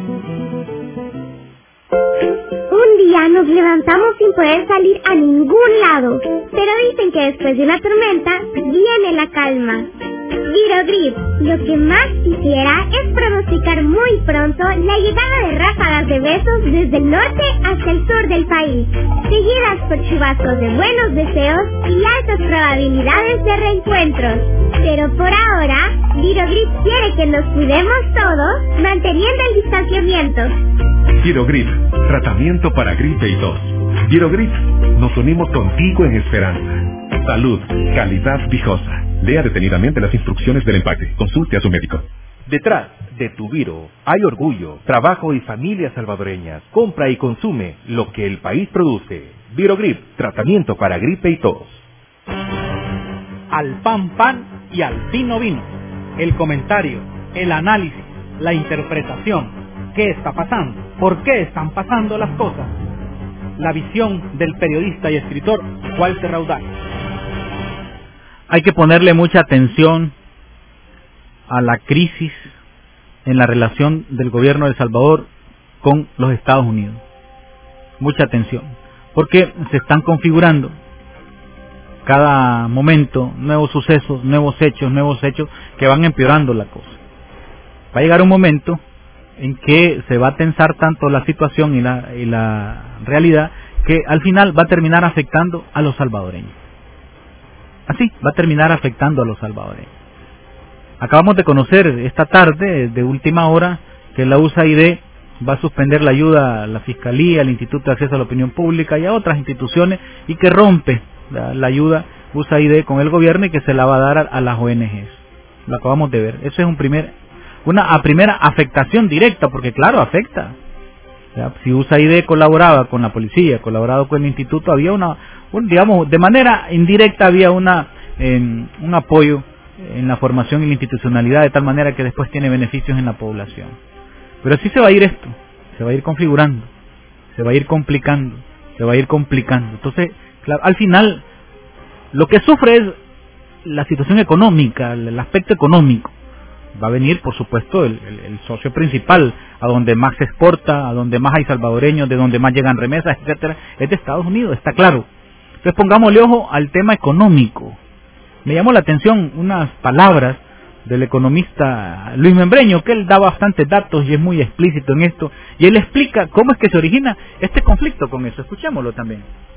Un día nos levantamos sin poder salir a ningún lado, pero dicen que después de una tormenta viene la calma. Virogrip, lo que más quisiera es pronosticar muy pronto la llegada de ráfagas de besos desde el norte hasta el sur del país, seguidas por chubascos de buenos deseos y altas probabilidades de reencuentros. Pero por ahora, Virogrip quiere que nos cuidemos todos, manteniendo el distanciamiento.
Virogrip, tratamiento para gripe y tos. Virogrip, nos unimos contigo en esperanza. Salud, calidad Vijosa. Lea detenidamente las instrucciones del empaque. Consulte a su médico.
Detrás de tu Viro hay orgullo, trabajo y familias salvadoreñas. Compra y consume lo que el país produce. Virogrip, tratamiento para gripe y tos.
Al pan pan y al vino vino. El comentario, el análisis, la interpretación. ¿Qué está pasando? ¿Por qué están pasando las cosas? La visión del periodista y escritor Walter Raudal. Hay que ponerle mucha atención a la crisis en la relación del gobierno de El Salvador con los Estados Unidos. Mucha atención, porque se están configurando cada momento nuevos sucesos, nuevos hechos que van empeorando la cosa. Va a llegar un momento en que se va a tensar tanto la situación y la realidad que al final va a terminar afectando a los salvadoreños. Así, va a terminar afectando a los salvadoreños. Acabamos de conocer esta tarde, de última hora, que la USAID va a suspender la ayuda a la Fiscalía, al Instituto de Acceso a la Opinión Pública y a otras instituciones, y que rompe la ayuda USAID con el gobierno y que se la va a dar a las ONGs. Lo acabamos de ver. Eso es una primera afectación directa, porque claro, afecta. Si USAID colaboraba con la policía, colaborado con el instituto, había digamos, de manera indirecta había un apoyo en la formación y la institucionalidad, de tal manera que después tiene beneficios en la población. Pero así se va a ir esto, se va a ir configurando, se va a ir complicando. Entonces, claro, al final, lo que sufre es la situación económica, el aspecto económico. Va a venir, por supuesto, el socio principal, a donde más se exporta, a donde más hay salvadoreños, de donde más llegan remesas, etcétera, es de Estados Unidos, está claro. Entonces pongámosle ojo al tema económico. Me llamó la atención unas palabras del economista Luis Membreño, que él da bastantes datos y es muy explícito en esto, y él explica cómo es que se origina este conflicto con eso. Escuchémoslo también.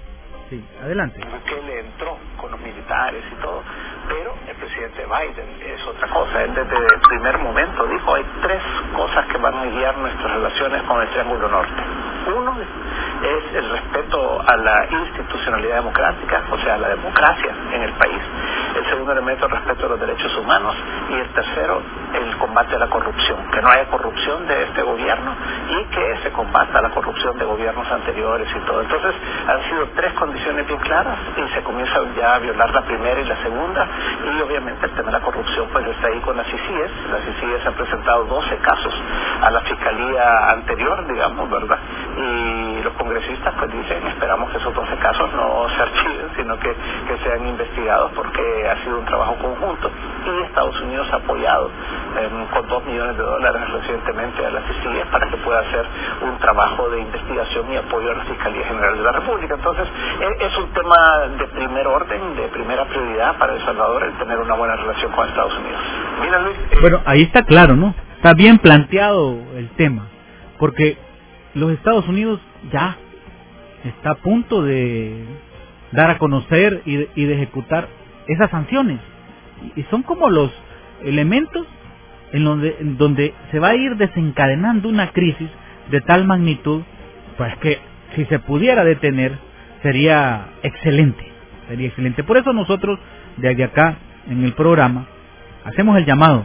Sí, adelante.
Bukele entró con los militares y todo, pero el presidente Biden es otra cosa. Él desde el primer momento dijo, hay 3 cosas que van a guiar nuestras relaciones con el Triángulo Norte. Uno es el respeto a la institucionalidad democrática, o sea, a la democracia en el país. El segundo elemento, el respeto a los derechos humanos. Y el tercero, el combate a la corrupción. Que no haya corrupción de este gobierno y que se combata la corrupción de gobiernos anteriores y todo. Entonces, han sido 3 condiciones bien claras y se comienza ya a violar la primera y la segunda. Y obviamente el tema de la corrupción pues está ahí con las CICIES. Las CICIES han presentado 12 casos a la fiscalía anterior, digamos, ¿verdad? Y los congresistas pues dicen, esperamos que esos 12 casos no se archiven, sino que sean investigados, porque ha sido un trabajo conjunto. Y Estados Unidos ha apoyado con $2 millones recientemente a las CICIES para que pueda hacer un trabajo de investigación y apoyo a la Fiscalía General de la República. Entonces, es un tema de primer orden, de primera prioridad para El Salvador, el tener una buena relación con Estados Unidos. Mira, Luis.
Bueno, ahí está claro, ¿no? Está bien planteado el tema, porque los Estados Unidos ya está a punto de dar a conocer y de ejecutar esas sanciones, y son como los elementos en donde se va a ir desencadenando una crisis de tal magnitud, pues que si se pudiera detener sería excelente. Por eso nosotros desde acá en el programa hacemos el llamado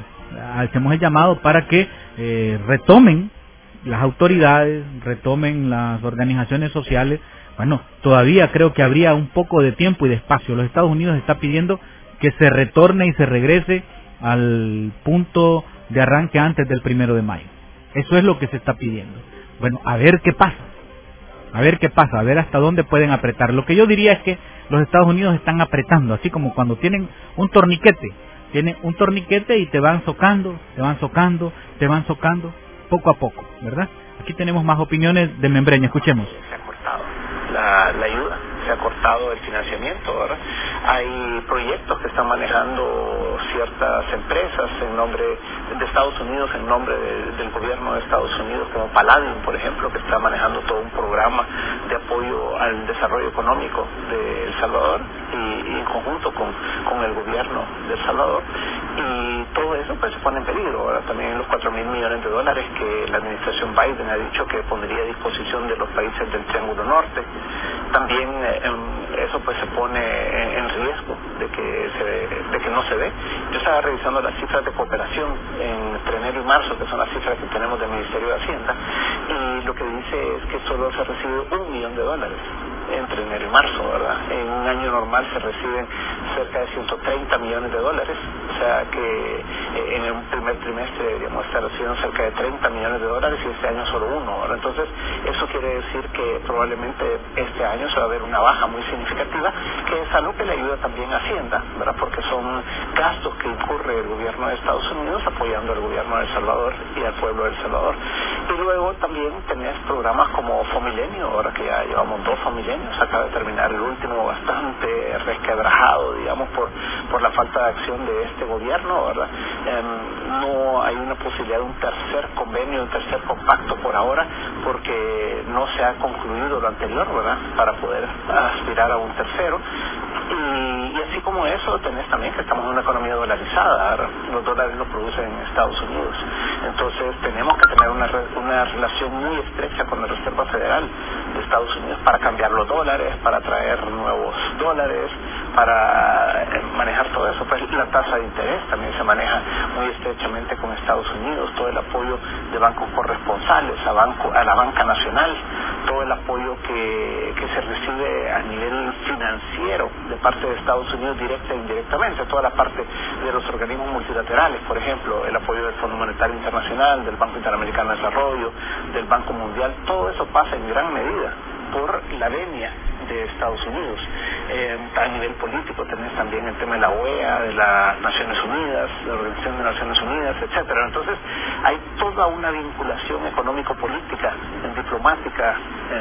para que retomen las autoridades, retomen las organizaciones sociales. Bueno, todavía creo que habría un poco de tiempo y de espacio. Los Estados Unidos está pidiendo que se retorne y se regrese al punto de arranque antes del 1 de mayo. Eso es lo que se está pidiendo. Bueno, a ver qué pasa, a ver hasta dónde pueden apretar. Lo que yo diría es que los Estados Unidos están apretando, así como cuando tienen un torniquete y te van socando, poco a poco, ¿verdad? Aquí tenemos más opiniones de Membreña, escuchemos.
Se ha cortado la ayuda, se ha cortado el financiamiento, ¿verdad? Hay proyectos que están manejando ciertas empresas en nombre de Estados Unidos, en nombre del gobierno de Estados Unidos, como Palladium, por ejemplo, que está manejando todo un programa de apoyo al desarrollo económico de El Salvador y en conjunto con el gobierno de El Salvador. Y todo eso pues se pone en peligro. Ahora también los $4,000 millones que la administración Biden ha dicho que pondría a disposición de los países del Triángulo Norte, también eso pues se pone en riesgo de que no se dé. Yo estaba revisando las cifras de cooperación entre enero y marzo, que son las cifras que tenemos del Ministerio de Hacienda, y lo que dice es que solo se recibe $1 millón entre enero y marzo, ¿verdad? En un año normal se reciben cerca de $130 millones, o sea que en el primer trimestre deberíamos estar recibiendo cerca de $30 millones y este año solo uno, ¿verdad? Entonces eso quiere decir que probablemente este año se va a ver una baja muy significativa, que es algo que le ayuda también a Hacienda, ¿verdad? Porque son gastos que incurre el gobierno de Estados Unidos apoyando al gobierno de El Salvador y al pueblo de El Salvador. Y luego también tenés programas como Fomilenio, ahora que ya llevamos 2 Fomilenios, acaba de terminar el último bastante resquebrajado, digamos, por la falta de acción de este gobierno, ¿verdad? No hay una posibilidad de un tercer convenio, un tercer compacto por ahora, porque no se ha concluido lo anterior, ¿verdad? Para poder aspirar a un tercero. Y así como eso, tenés también que estamos en una economía dolarizada, ¿verdad? Los dólares los producen en Estados Unidos. Entonces tenemos que tener una relación muy estrecha con la Reserva Federal de Estados Unidos para cambiar los dólares, para traer nuevos dólares, para manejar todo eso. Pues la tasa de interés también se maneja muy estrechamente con Estados Unidos, todo el apoyo de bancos corresponsales a la banca nacional, todo el apoyo que se recibe a nivel financiero de parte de Estados Unidos directa e indirectamente, toda la parte de los organismos multilaterales, por ejemplo, el apoyo del Fondo Monetario Internacional, del Banco Interamericano de Desarrollo, del Banco Mundial, todo eso pasa en gran medida por la venia de Estados Unidos. A nivel político tenés también el tema de la OEA, de las Naciones Unidas, la Organización de Naciones Unidas, etcétera. Entonces hay toda una vinculación económico-política, diplomática,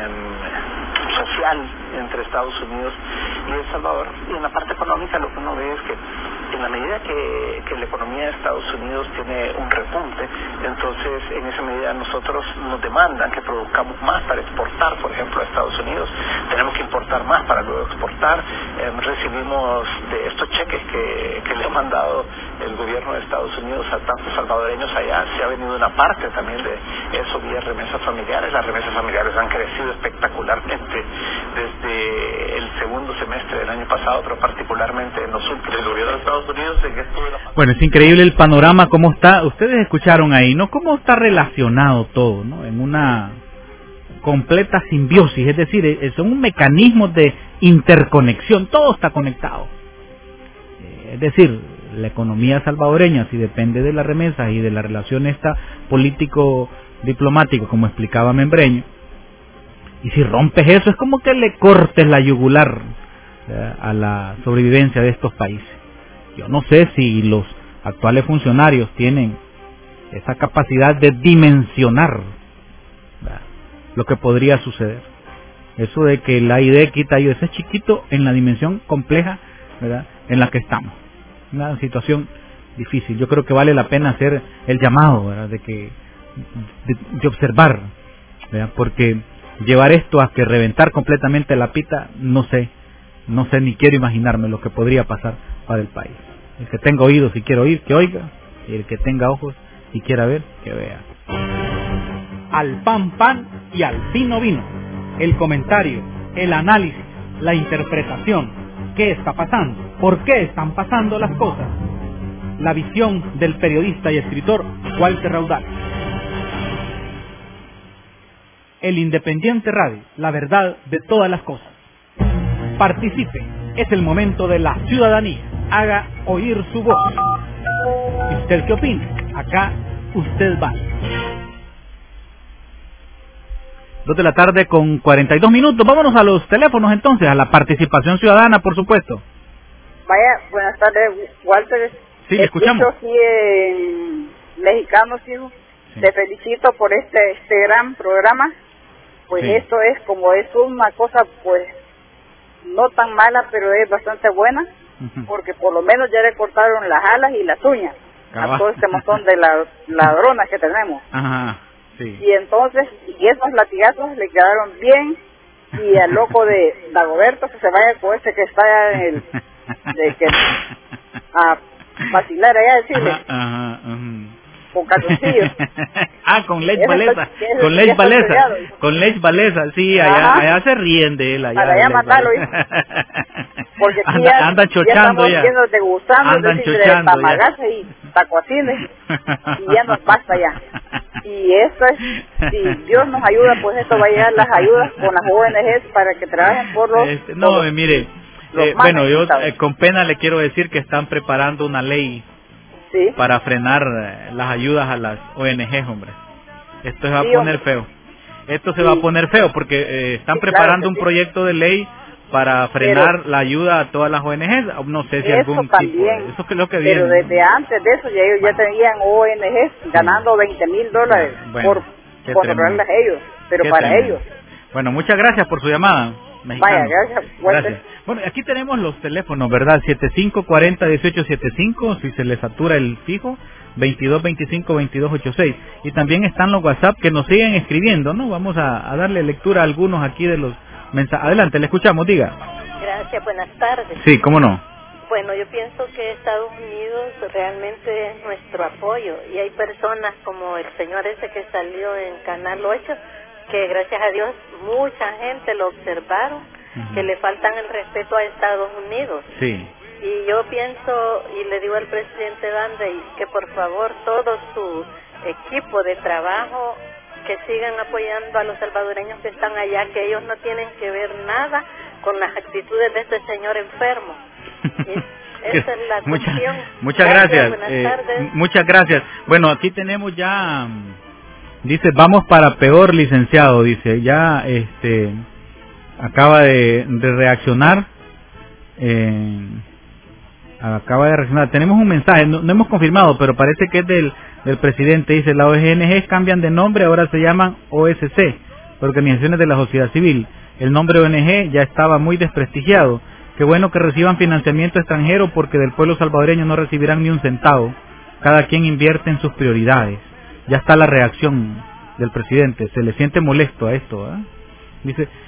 social entre Estados Unidos y El Salvador. Y en la parte económica lo que uno ve es que en la medida que la economía de Estados Unidos tiene un repunte, entonces en esa medida nosotros nos demandan que produzcamos más para exportar, por ejemplo, a Estados Unidos. Tenemos que importar importar más para luego exportar. Recibimos de estos cheques que le ha mandado el gobierno de Estados Unidos a tantos salvadoreños allá, se ha venido una parte también de eso vía remesas familiares. Las remesas familiares han crecido espectacularmente desde el segundo semestre del año pasado, pero particularmente en los últimos. El gobierno de Estados Unidos en esto de la...
Bueno, es increíble el panorama, cómo está, ustedes escucharon ahí, ¿no? Cómo está relacionado todo, ¿no? En una completa simbiosis, es decir, son un mecanismo de interconexión, todo está conectado. Es decir, la economía salvadoreña, si depende de las remesas y de la relación esta político-diplomático, como explicaba Membreño, y si rompes eso, es como que le cortes la yugular a la sobrevivencia de estos países. Yo no sé si los actuales funcionarios tienen esa capacidad de dimensionar lo que podría suceder. Eso de que la ID quita yo, ese es chiquito en la dimensión compleja, ¿verdad?, en la que estamos. Una situación difícil. Yo creo que vale la pena hacer el llamado, ¿verdad?, de observar, ¿verdad?, porque llevar esto a que reventar completamente la pita, no sé ni quiero imaginarme lo que podría pasar para el país. El que tenga oídos y quiera oír, que oiga, y el que tenga ojos y quiera ver, que vea.
Al pan pan y al vino vino. El comentario, el análisis, la interpretación. ¿Qué está pasando? ¿Por qué están pasando las cosas? La visión del periodista y escritor Walter Raudal. El Independiente Radio, la verdad de todas las cosas. Participe, es el momento de la ciudadanía. Haga oír su voz. ¿Y usted qué opina? Acá usted va.
2 de la tarde con 42 minutos. Vámonos a los teléfonos entonces, a la participación ciudadana, por supuesto.
Vaya, buenas tardes, Walter.
Sí, le escuchamos.
Aquí en Mexicano, sí. Te felicito por este gran programa. Pues sí. Esto es como es una cosa, pues, no tan mala, pero es bastante buena, porque por lo menos ya le cortaron las alas y las uñas a todo este montón de ladronas que tenemos.
Ajá. Sí.
Y entonces, y esos latigazos le quedaron bien, y al loco de Dagoberto que se vaya con ese que está allá en a vacilar allá, decirle, con calzoncillos.
Con Lech Walesa, con Lech Walesa, sí, allá se ríen de él.
Allá matarlo, porque aquí
andan chochando ya.
Andan chochando ya. Y tacuacines, y ya nos basta ya. Y esto es, si Dios nos ayuda, pues esto va a llegar las ayudas con las ONGs para que trabajen por los...
mire, bueno, yo con pena le quiero decir que están preparando una ley para frenar las ayudas a las ONGs, hombre. Esto se va a poner feo. Esto se va a poner feo porque están preparando un proyecto de ley para frenar la ayuda a todas las ONGs. No sé si algún
también,
tipo. Eso es lo que viene.
Pero desde antes de eso ya ellos ya tenían ONGs ganando $20,000 por controlarlas ellos, pero qué para tremendo. Ellos.
Bueno, muchas gracias por su llamada. Mexicano.
Vaya, gracias.
Bueno, aquí tenemos los teléfonos, ¿verdad? 7540-1875, si se le satura el fijo, 2225-2286. Y también están los WhatsApp que nos siguen escribiendo, ¿no? Vamos a darle lectura a algunos aquí de los mensajes. Adelante, le escuchamos, diga.
Gracias, buenas tardes.
Sí, ¿cómo no?
Bueno, yo pienso que Estados Unidos realmente es nuestro apoyo. Y hay personas como el señor ese que salió en Canal 8, que gracias a Dios mucha gente lo observaron, que le faltan el respeto a Estados Unidos.
Sí.
Y yo pienso y le digo al presidente Banday que por favor todo su equipo de trabajo que sigan apoyando a los salvadoreños que están allá, que ellos no tienen que ver nada con las actitudes de este señor enfermo. Esa es la cuestión.
Muchas gracias.
Buenas tardes.
Muchas gracias. Bueno, aquí tenemos ya... Dice, vamos para peor, licenciado, dice, ya acaba de reaccionar, tenemos un mensaje, no hemos confirmado, pero parece que es del presidente, dice, las ONG cambian de nombre, ahora se llaman OSC, Organizaciones de la Sociedad Civil, el nombre ONG ya estaba muy desprestigiado, qué bueno que reciban financiamiento extranjero porque del pueblo salvadoreño no recibirán ni un centavo, cada quien invierte en sus prioridades. Ya está la reacción del presidente, se le siente molesto a esto, ¿eh? Dice,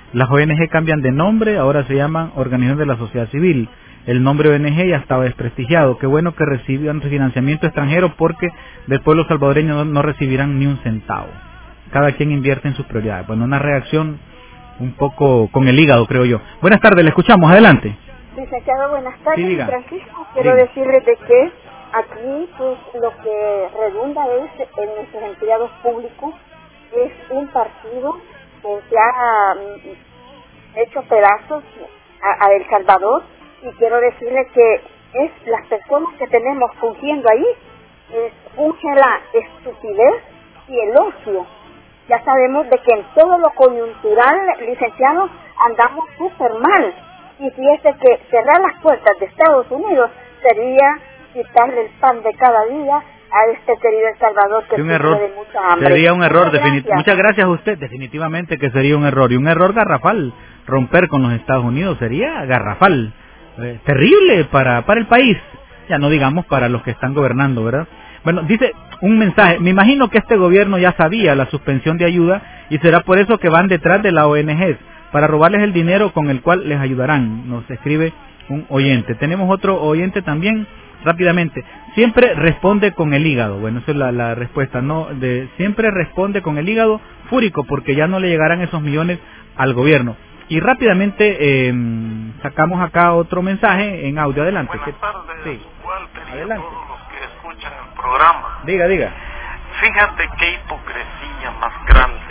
Las ONG cambian de nombre, ahora se llaman Organización de la Sociedad Civil. El nombre ONG ya estaba desprestigiado. Qué bueno que reciban financiamiento extranjero porque del pueblo salvadoreño no recibirán ni un centavo. Cada quien invierte en sus prioridades. Bueno, una reacción un poco con el hígado, creo yo. Buenas tardes, le escuchamos, adelante.
Licenciado, buenas tardes.
Sí,
Francisco, quiero decirles de que aquí pues, lo que redunda es en nuestros empleados públicos, es un partido que se ha hecho pedazos a El Salvador, y quiero decirles que es las personas que tenemos fungiendo ahí, funge la estupidez y el ocio. Ya sabemos de que en todo lo coyuntural, licenciado, andamos súper mal. Y fíjese que cerrar las puertas de Estados Unidos sería quitarle el pan de cada día a este querido El Salvador que sufre de mucha hambre.
Sería un error, muchas gracias a usted, definitivamente que sería un error, y un error garrafal. Romper con los Estados Unidos sería garrafal, terrible para el país, ya no digamos para los que están gobernando, ¿verdad? Bueno, dice un mensaje, me imagino que este gobierno ya sabía la suspensión de ayuda y será por eso que van detrás de la ONG, para robarles el dinero con el cual les ayudarán, nos escribe un oyente. Tenemos otro oyente también, rápidamente. Siempre responde con el hígado. Bueno, esa es la respuesta, ¿no? Siempre responde con el hígado fúrico porque ya no le llegarán esos millones al gobierno. Y rápidamente sacamos acá otro mensaje en audio. Adelante.
Buenas tardes,
sí.
Walter, y
adelante.
a todos los que escuchan el programa.
Diga.
Fíjate qué hipocresía más grande.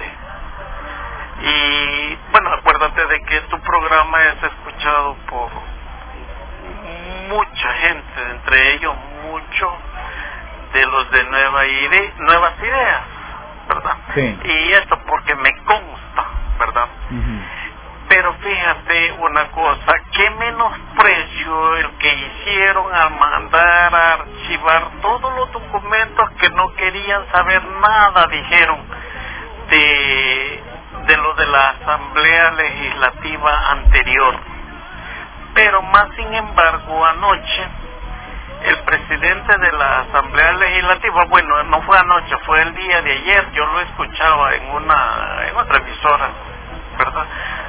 Y bueno, acuérdate de que tu programa es escuchado por mucha gente, entre ellos muchos de los de Nuevas Ideas, ¿verdad?
Sí.
Y esto porque me consta, ¿verdad? Pero fíjate una cosa, qué menosprecio el que hicieron al mandar a archivar todos los documentos que no querían saber nada, dijeron, de lo de la Asamblea Legislativa anterior. Pero más sin embargo, anoche, el presidente de la Asamblea Legislativa, bueno, no fue anoche, fue el día de ayer, yo lo escuchaba en otra emisora, ¿verdad?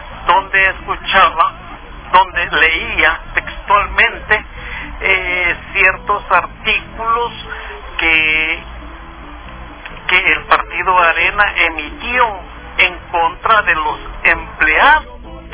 Donde leía textualmente ciertos artículos que el partido Arena emitió en contra de los empleados.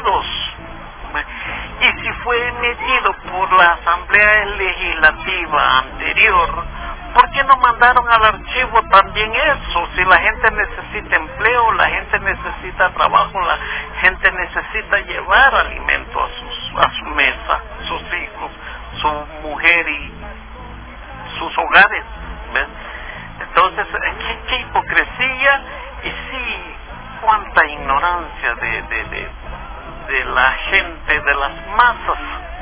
Y si fue emitido por la Asamblea Legislativa anterior, ¿por qué no mandaron al archivo también eso? Si la gente necesita empleo, la gente necesita trabajo, la gente necesita llevar alimento a su mesa, sus hijos, su mujer y sus hogares, ¿ves? Entonces, qué hipocresía, y sí, cuánta ignorancia de la gente, de las masas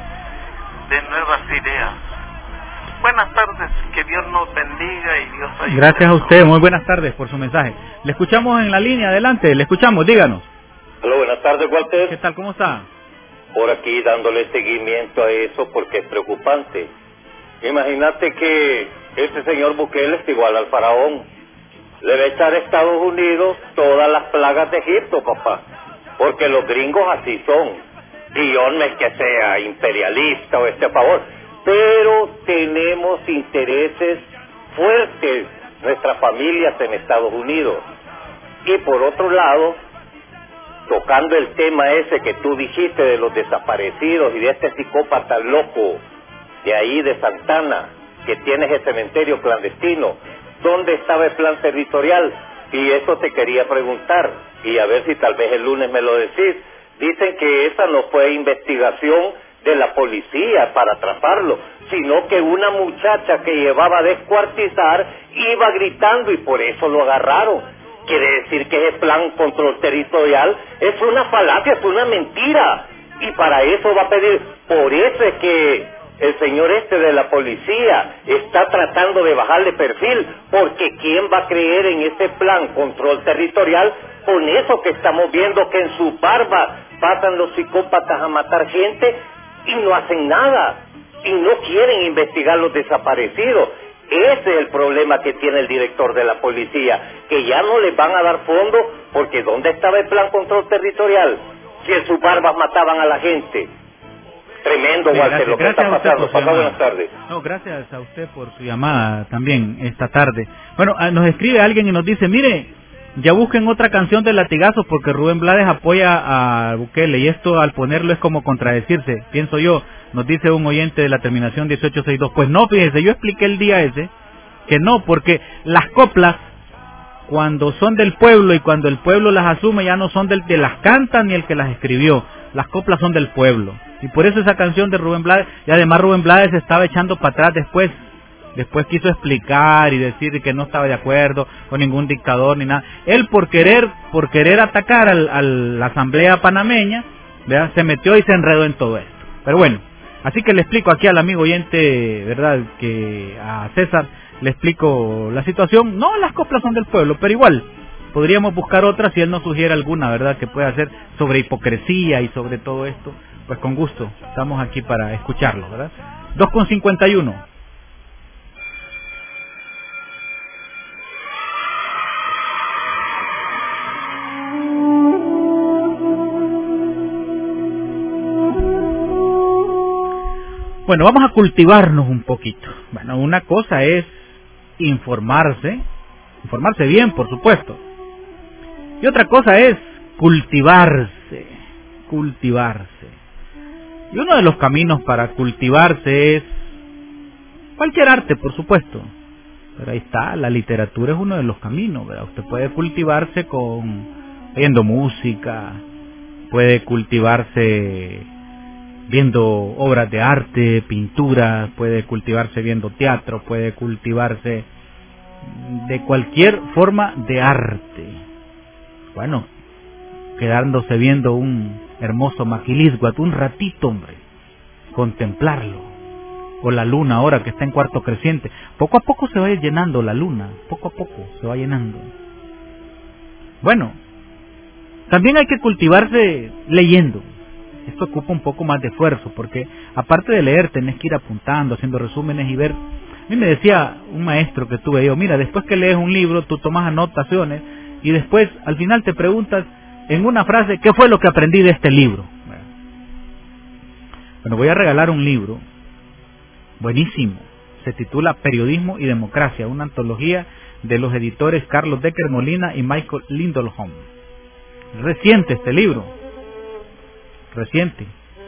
de Nuevas Ideas. Buenas tardes, que Dios nos bendiga y Dios ayude.
Gracias a usted, muy buenas tardes por su mensaje. Le escuchamos en la línea, adelante, le escuchamos, díganos.
Hola, buenas tardes, Walter.
¿Qué tal, cómo está?
Por aquí dándole seguimiento a eso porque es preocupante. Imagínate que este señor Bukele es igual al faraón. Le va a echar a Estados Unidos todas las plagas de Egipto, papá. Porque los gringos así son. Y yo no es que sea imperialista o esté a favor, pero tenemos intereses fuertes, nuestras familias en Estados Unidos. Y por otro lado, tocando el tema ese que tú dijiste de los desaparecidos y de este psicópata loco de ahí de Santana, que tiene ese cementerio clandestino, ¿dónde estaba el plan territorial? Y eso te quería preguntar, y a ver si tal vez el lunes me lo decís. Dicen que esa no fue investigación de la policía para atraparlo, sino que una muchacha que llevaba a descuartizar iba gritando y por eso lo agarraron. Quiere decir que ese plan control territorial es una falacia, es una mentira, y para eso va a pedir. Por eso es que el señor este de la policía está tratando de bajarle perfil, porque ¿quién va a creer en ese plan control territorial con eso que estamos viendo, que en su barba pasan los psicópatas a matar gente y no hacen nada, y no quieren investigar los desaparecidos? Ese es el problema que tiene el director de la policía, que ya no les van a dar fondos, porque ¿dónde estaba el plan control territorial? que en sus barbas mataban a la gente. Tremendo,
sí,
Walter, lo que está pasando. Papá, buenas tardes.
No, gracias a usted por su llamada también esta tarde. Bueno, nos escribe alguien y nos dice, mire, ya busquen otra canción de latigazos porque Rubén Blades apoya a Bukele y esto al ponerlo es como contradecirse, pienso yo, nos dice un oyente de la terminación 1862. Pues no, fíjese, yo expliqué el día ese que no, porque las coplas, cuando son del pueblo y cuando el pueblo las asume, ya no son del que las canta ni el que las escribió. Las coplas son del pueblo. Y por eso esa canción de Rubén Blades, y además Rubén Blades se estaba echando para atrás después quiso explicar y decir que no estaba de acuerdo con ningún dictador ni nada. Él por querer atacar a la asamblea panameña, ¿verdad?, se metió y se enredó en todo esto. Pero bueno, así que le explico aquí al amigo oyente, ¿verdad?, que a César le explico la situación. No, las coplas son del pueblo, pero igual podríamos buscar otras si él nos sugiere alguna, ¿verdad?, que pueda hacer sobre hipocresía y sobre todo esto. Pues con gusto, estamos aquí para escucharlo, ¿verdad? 2:51. Bueno, vamos a cultivarnos un poquito. Bueno, una cosa es informarse bien, por supuesto. Y otra cosa es cultivarse. Y uno de los caminos para cultivarse es cualquier arte, por supuesto. Pero ahí está, la literatura es uno de los caminos, ¿verdad? Usted puede cultivarse viendo música, puede cultivarse viendo obras de arte, pinturas, puede cultivarse viendo teatro, puede cultivarse de cualquier forma de arte. Bueno, quedándose viendo un hermoso Maquilisguat un ratito, hombre, contemplarlo, o la luna ahora que está en cuarto creciente, poco a poco se va llenando la luna, poco a poco se va llenando. Bueno, también hay que cultivarse leyendo. Esto ocupa un poco más de esfuerzo, porque aparte de leer tenés que ir apuntando, haciendo resúmenes y ver. A mí me decía un maestro que tuve yo, mira, después que lees un libro, tú tomas anotaciones y después al final te preguntas en una frase, ¿qué fue lo que aprendí de este libro? Bueno, voy a regalar un libro buenísimo, se titula Periodismo y Democracia, una antología de los editores Carlos Decker Molina y Michael Lindholm. Reciente este libro, reciente.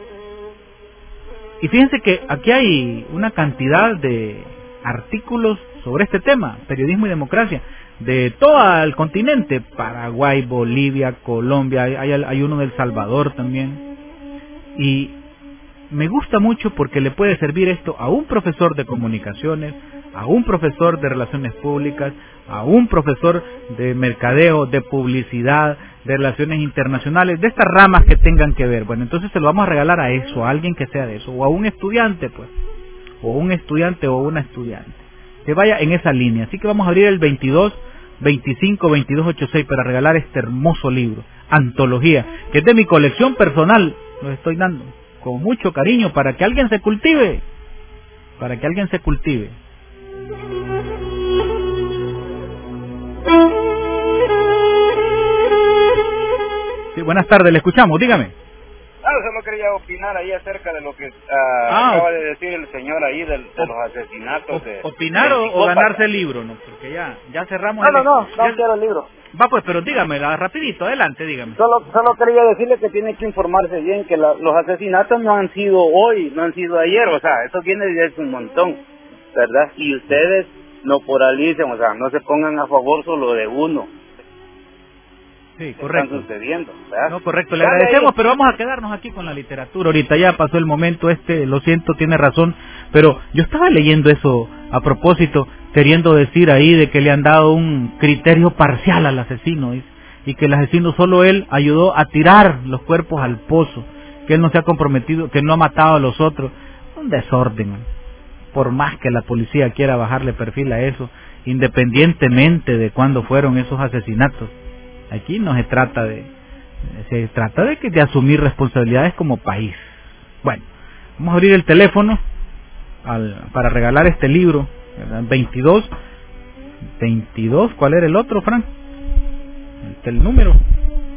Y fíjense que aquí hay una cantidad de artículos sobre este tema, periodismo y democracia, de todo el continente, Paraguay, Bolivia, Colombia, hay uno de El Salvador también. Y me gusta mucho porque le puede servir esto a un profesor de comunicaciones, a un profesor de relaciones públicas, a un profesor de mercadeo, de publicidad, de relaciones internacionales, de estas ramas que tengan que ver. Bueno, entonces se lo vamos a regalar a eso, a alguien que sea de eso, o a un estudiante, pues, o un estudiante o una estudiante, que vaya en esa línea. Así que vamos a abrir el 22-25-2286 para regalar este hermoso libro, antología, que es de mi colección personal, lo estoy dando con mucho cariño para que alguien se cultive, Sí, buenas tardes, le escuchamos, dígame.
Solo quería opinar ahí acerca de lo que acaba de decir el señor ahí de los asesinatos.
¿Opinar o ganarse el libro? No, porque ya cerramos.
No quiero el libro.
Va pues, pero dígame, rapidito, adelante, dígame.
Solo quería decirle que tiene que informarse bien, que los asesinatos no han sido hoy, no han sido ayer, o sea, eso viene desde un montón, ¿verdad? Y ustedes no poralicen, o sea, no se pongan a favor solo de uno.
Sí, correcto.
Están sucediendo, ¿verdad?
No, correcto, le agradecemos, pero vamos a quedarnos aquí con la literatura. Ahorita ya pasó el momento lo siento, tiene razón, pero yo estaba leyendo eso a propósito, queriendo decir ahí de que le han dado un criterio parcial al asesino, y que el asesino solo él ayudó a tirar los cuerpos al pozo, que él no se ha comprometido, que no ha matado a los otros. Un desorden, por más que la policía quiera bajarle perfil a eso, independientemente de cuándo fueron esos asesinatos. Aquí no se trata de asumir responsabilidades como país. Bueno, vamos a abrir el teléfono para regalar este libro, ¿verdad? 22, ¿cuál era el otro, Frank? El número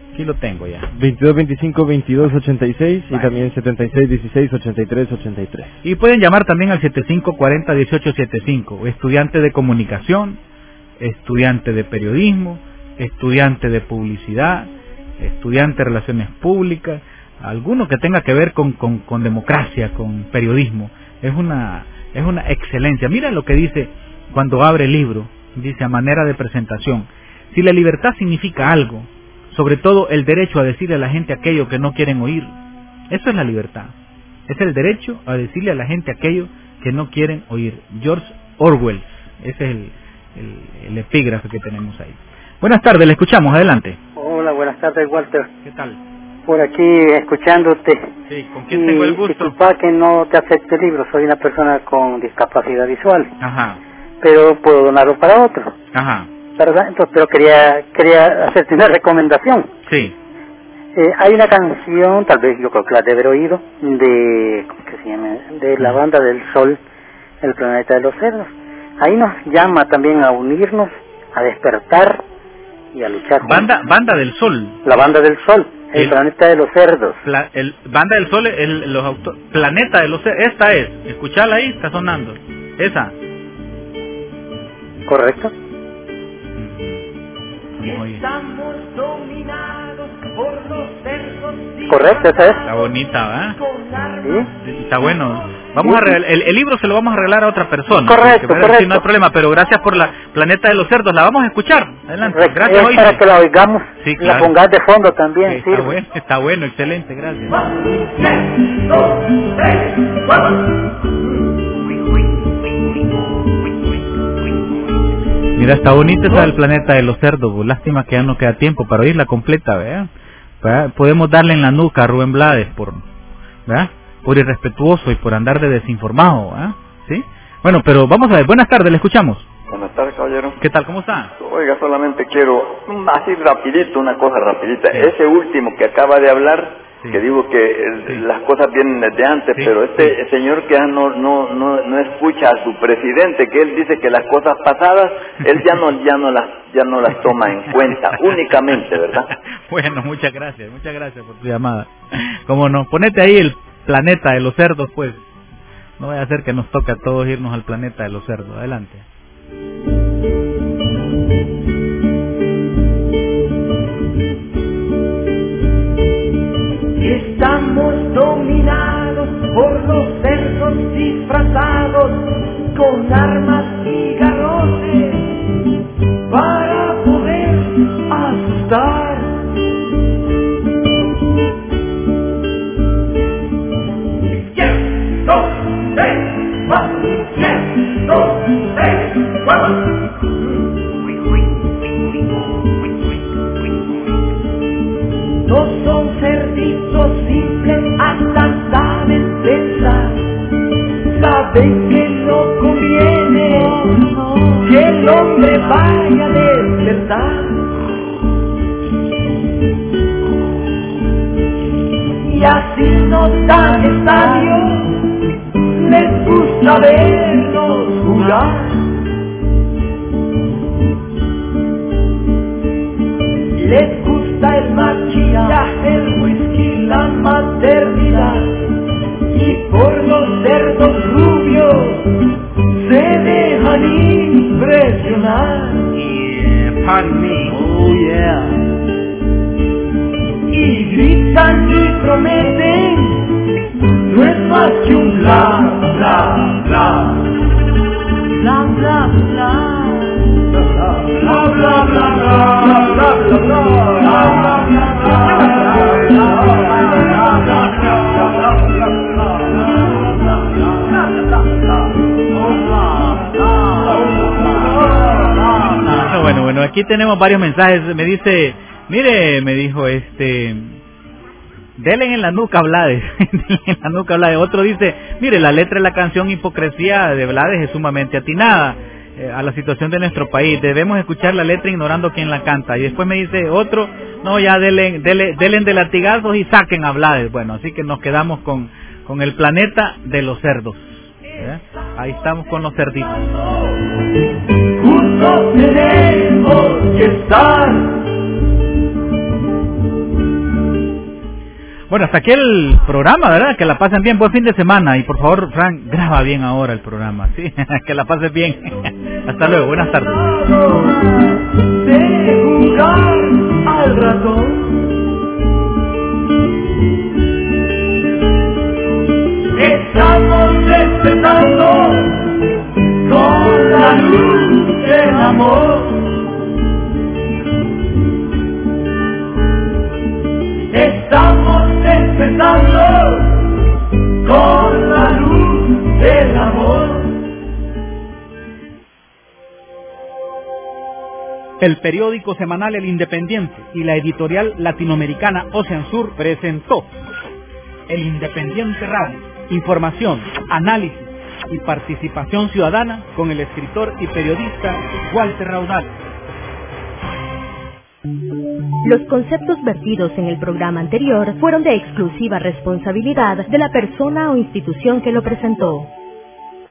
Aquí lo tengo ya.
2225-2286 y también 7616-8383.
Y pueden llamar también al 7540-1875. Estudiante de comunicación, estudiante de periodismo, estudiante de publicidad, estudiante de relaciones públicas, alguno que tenga que ver con democracia, con periodismo. Es una excelencia. Mira lo que dice cuando abre el libro, dice a manera de presentación: si la libertad significa algo, sobre todo el derecho a decirle a la gente aquello que no quieren oír, eso es la libertad. Es el derecho a decirle a la gente aquello que no quieren oír. George Orwell, ese es el epígrafe que tenemos ahí. Buenas tardes, le escuchamos, adelante.
Hola, buenas tardes, Walter.
¿Qué tal?
Por aquí, escuchándote.
Sí, ¿con quién tengo el gusto?
Disculpa que no te acepte el libro, soy una persona con discapacidad visual.
Ajá.
Pero puedo donarlo para otro.
Ajá.
¿Verdad? Entonces, pero quería hacerte una recomendación.
Sí.
Hay una canción, tal vez yo creo que la debe haber oído, de, ¿cómo que se llama? De la Banda del Sol, el planeta de los cerdos. Ahí nos llama también a unirnos, a despertar y a luchar.
Banda del Sol.
La Banda del Sol, el planeta de los cerdos.
El Banda del Sol, planeta de los cerdos. Esta es, escuchala ahí, está sonando. Esa.
Correcto.
Estamos dominados por los cerdos.
Correcto, esa es.
Está bonita, ¿verdad?
¿Sí?
Está bueno. Vamos a el libro se lo vamos a regalar a otra persona.
Correcto, correcto.
Sí, no hay problema, pero gracias por la Planeta de los Cerdos. La vamos a escuchar. Adelante. Gracias,
es para que la oigamos.
Sí,
claro. La pongas de fondo también.
Sí, está bueno, excelente, gracias. Mira, está bonita esa del Planeta de los Cerdos. Lástima que ya no queda tiempo para oírla completa, ¿verdad? Podemos darle en la nuca a Rubén Blades ¿verdad? Por irrespetuoso y por andar de desinformado, ¿eh? ¿Sí? Bueno, pero vamos a ver, buenas tardes, le escuchamos.
Buenas tardes, caballero.
¿Qué tal, cómo está?
Oiga, solamente quiero, así rapidito, una cosa rapidita. Sí. Ese último que acaba de hablar, sí, que digo que las cosas vienen desde antes, sí, pero este señor que ya no escucha a su presidente, que él dice que las cosas pasadas, él ya no las toma en cuenta, únicamente, ¿verdad?
Bueno, muchas gracias por tu llamada. Como no, ponete ahí el Planeta de los Cerdos, pues. No vaya a ser que nos toque a todos irnos al Planeta de los Cerdos. Adelante.
Estamos dominados por los cerdos disfrazados con armas y garrotes para poder asustar. No son cerditos simples, hasta saben pensar. Saben que no conviene que el hombre vaya a despertar. Y así no tan estadio les gusta vernos jugar. Les gusta el maquillaje, el whisky, la maternidad. Y por los cerdos rubios se dejan impresionar.
Yeah, pardon me.
Oh yeah. Y gritan y prometen, no es más que un bla, bla, bla. Bla, bla, bla. Bla, bla, bla, bla, bla, bla, bla,
Bueno, aquí tenemos varios mensajes. Me dice, mire, me dijo denle en la nuca a Blades. En la nuca a Blades. Otro dice, mire, la letra de la canción Hipocresía de Blades es sumamente atinada a la situación de nuestro país. Debemos escuchar la letra ignorando quién la canta. Y después me dice otro, no, ya denle de latigazos y saquen a Blades. Bueno, así que nos quedamos con el Planeta de los Cerdos. Ahí estamos con los cerditos.
Juntos tenemos que estar.
Bueno, hasta aquí el programa, ¿verdad? Que la pasen bien, buen fin de semana. Y por favor, Frank, graba bien ahora el programa, ¿sí? Que la pasen bien. Hasta luego, buenas tardes.
De jugar al ratón, estamos despertando con la luz del amor. Estamos despertando con la luz del amor.
El periódico semanal El Independiente y la editorial latinoamericana Ocean Sur presentó El Independiente Radio. Información, análisis y participación ciudadana con el escritor y periodista Walter Raudal.
Los conceptos vertidos en el programa anterior fueron de exclusiva responsabilidad de la persona o institución que lo presentó.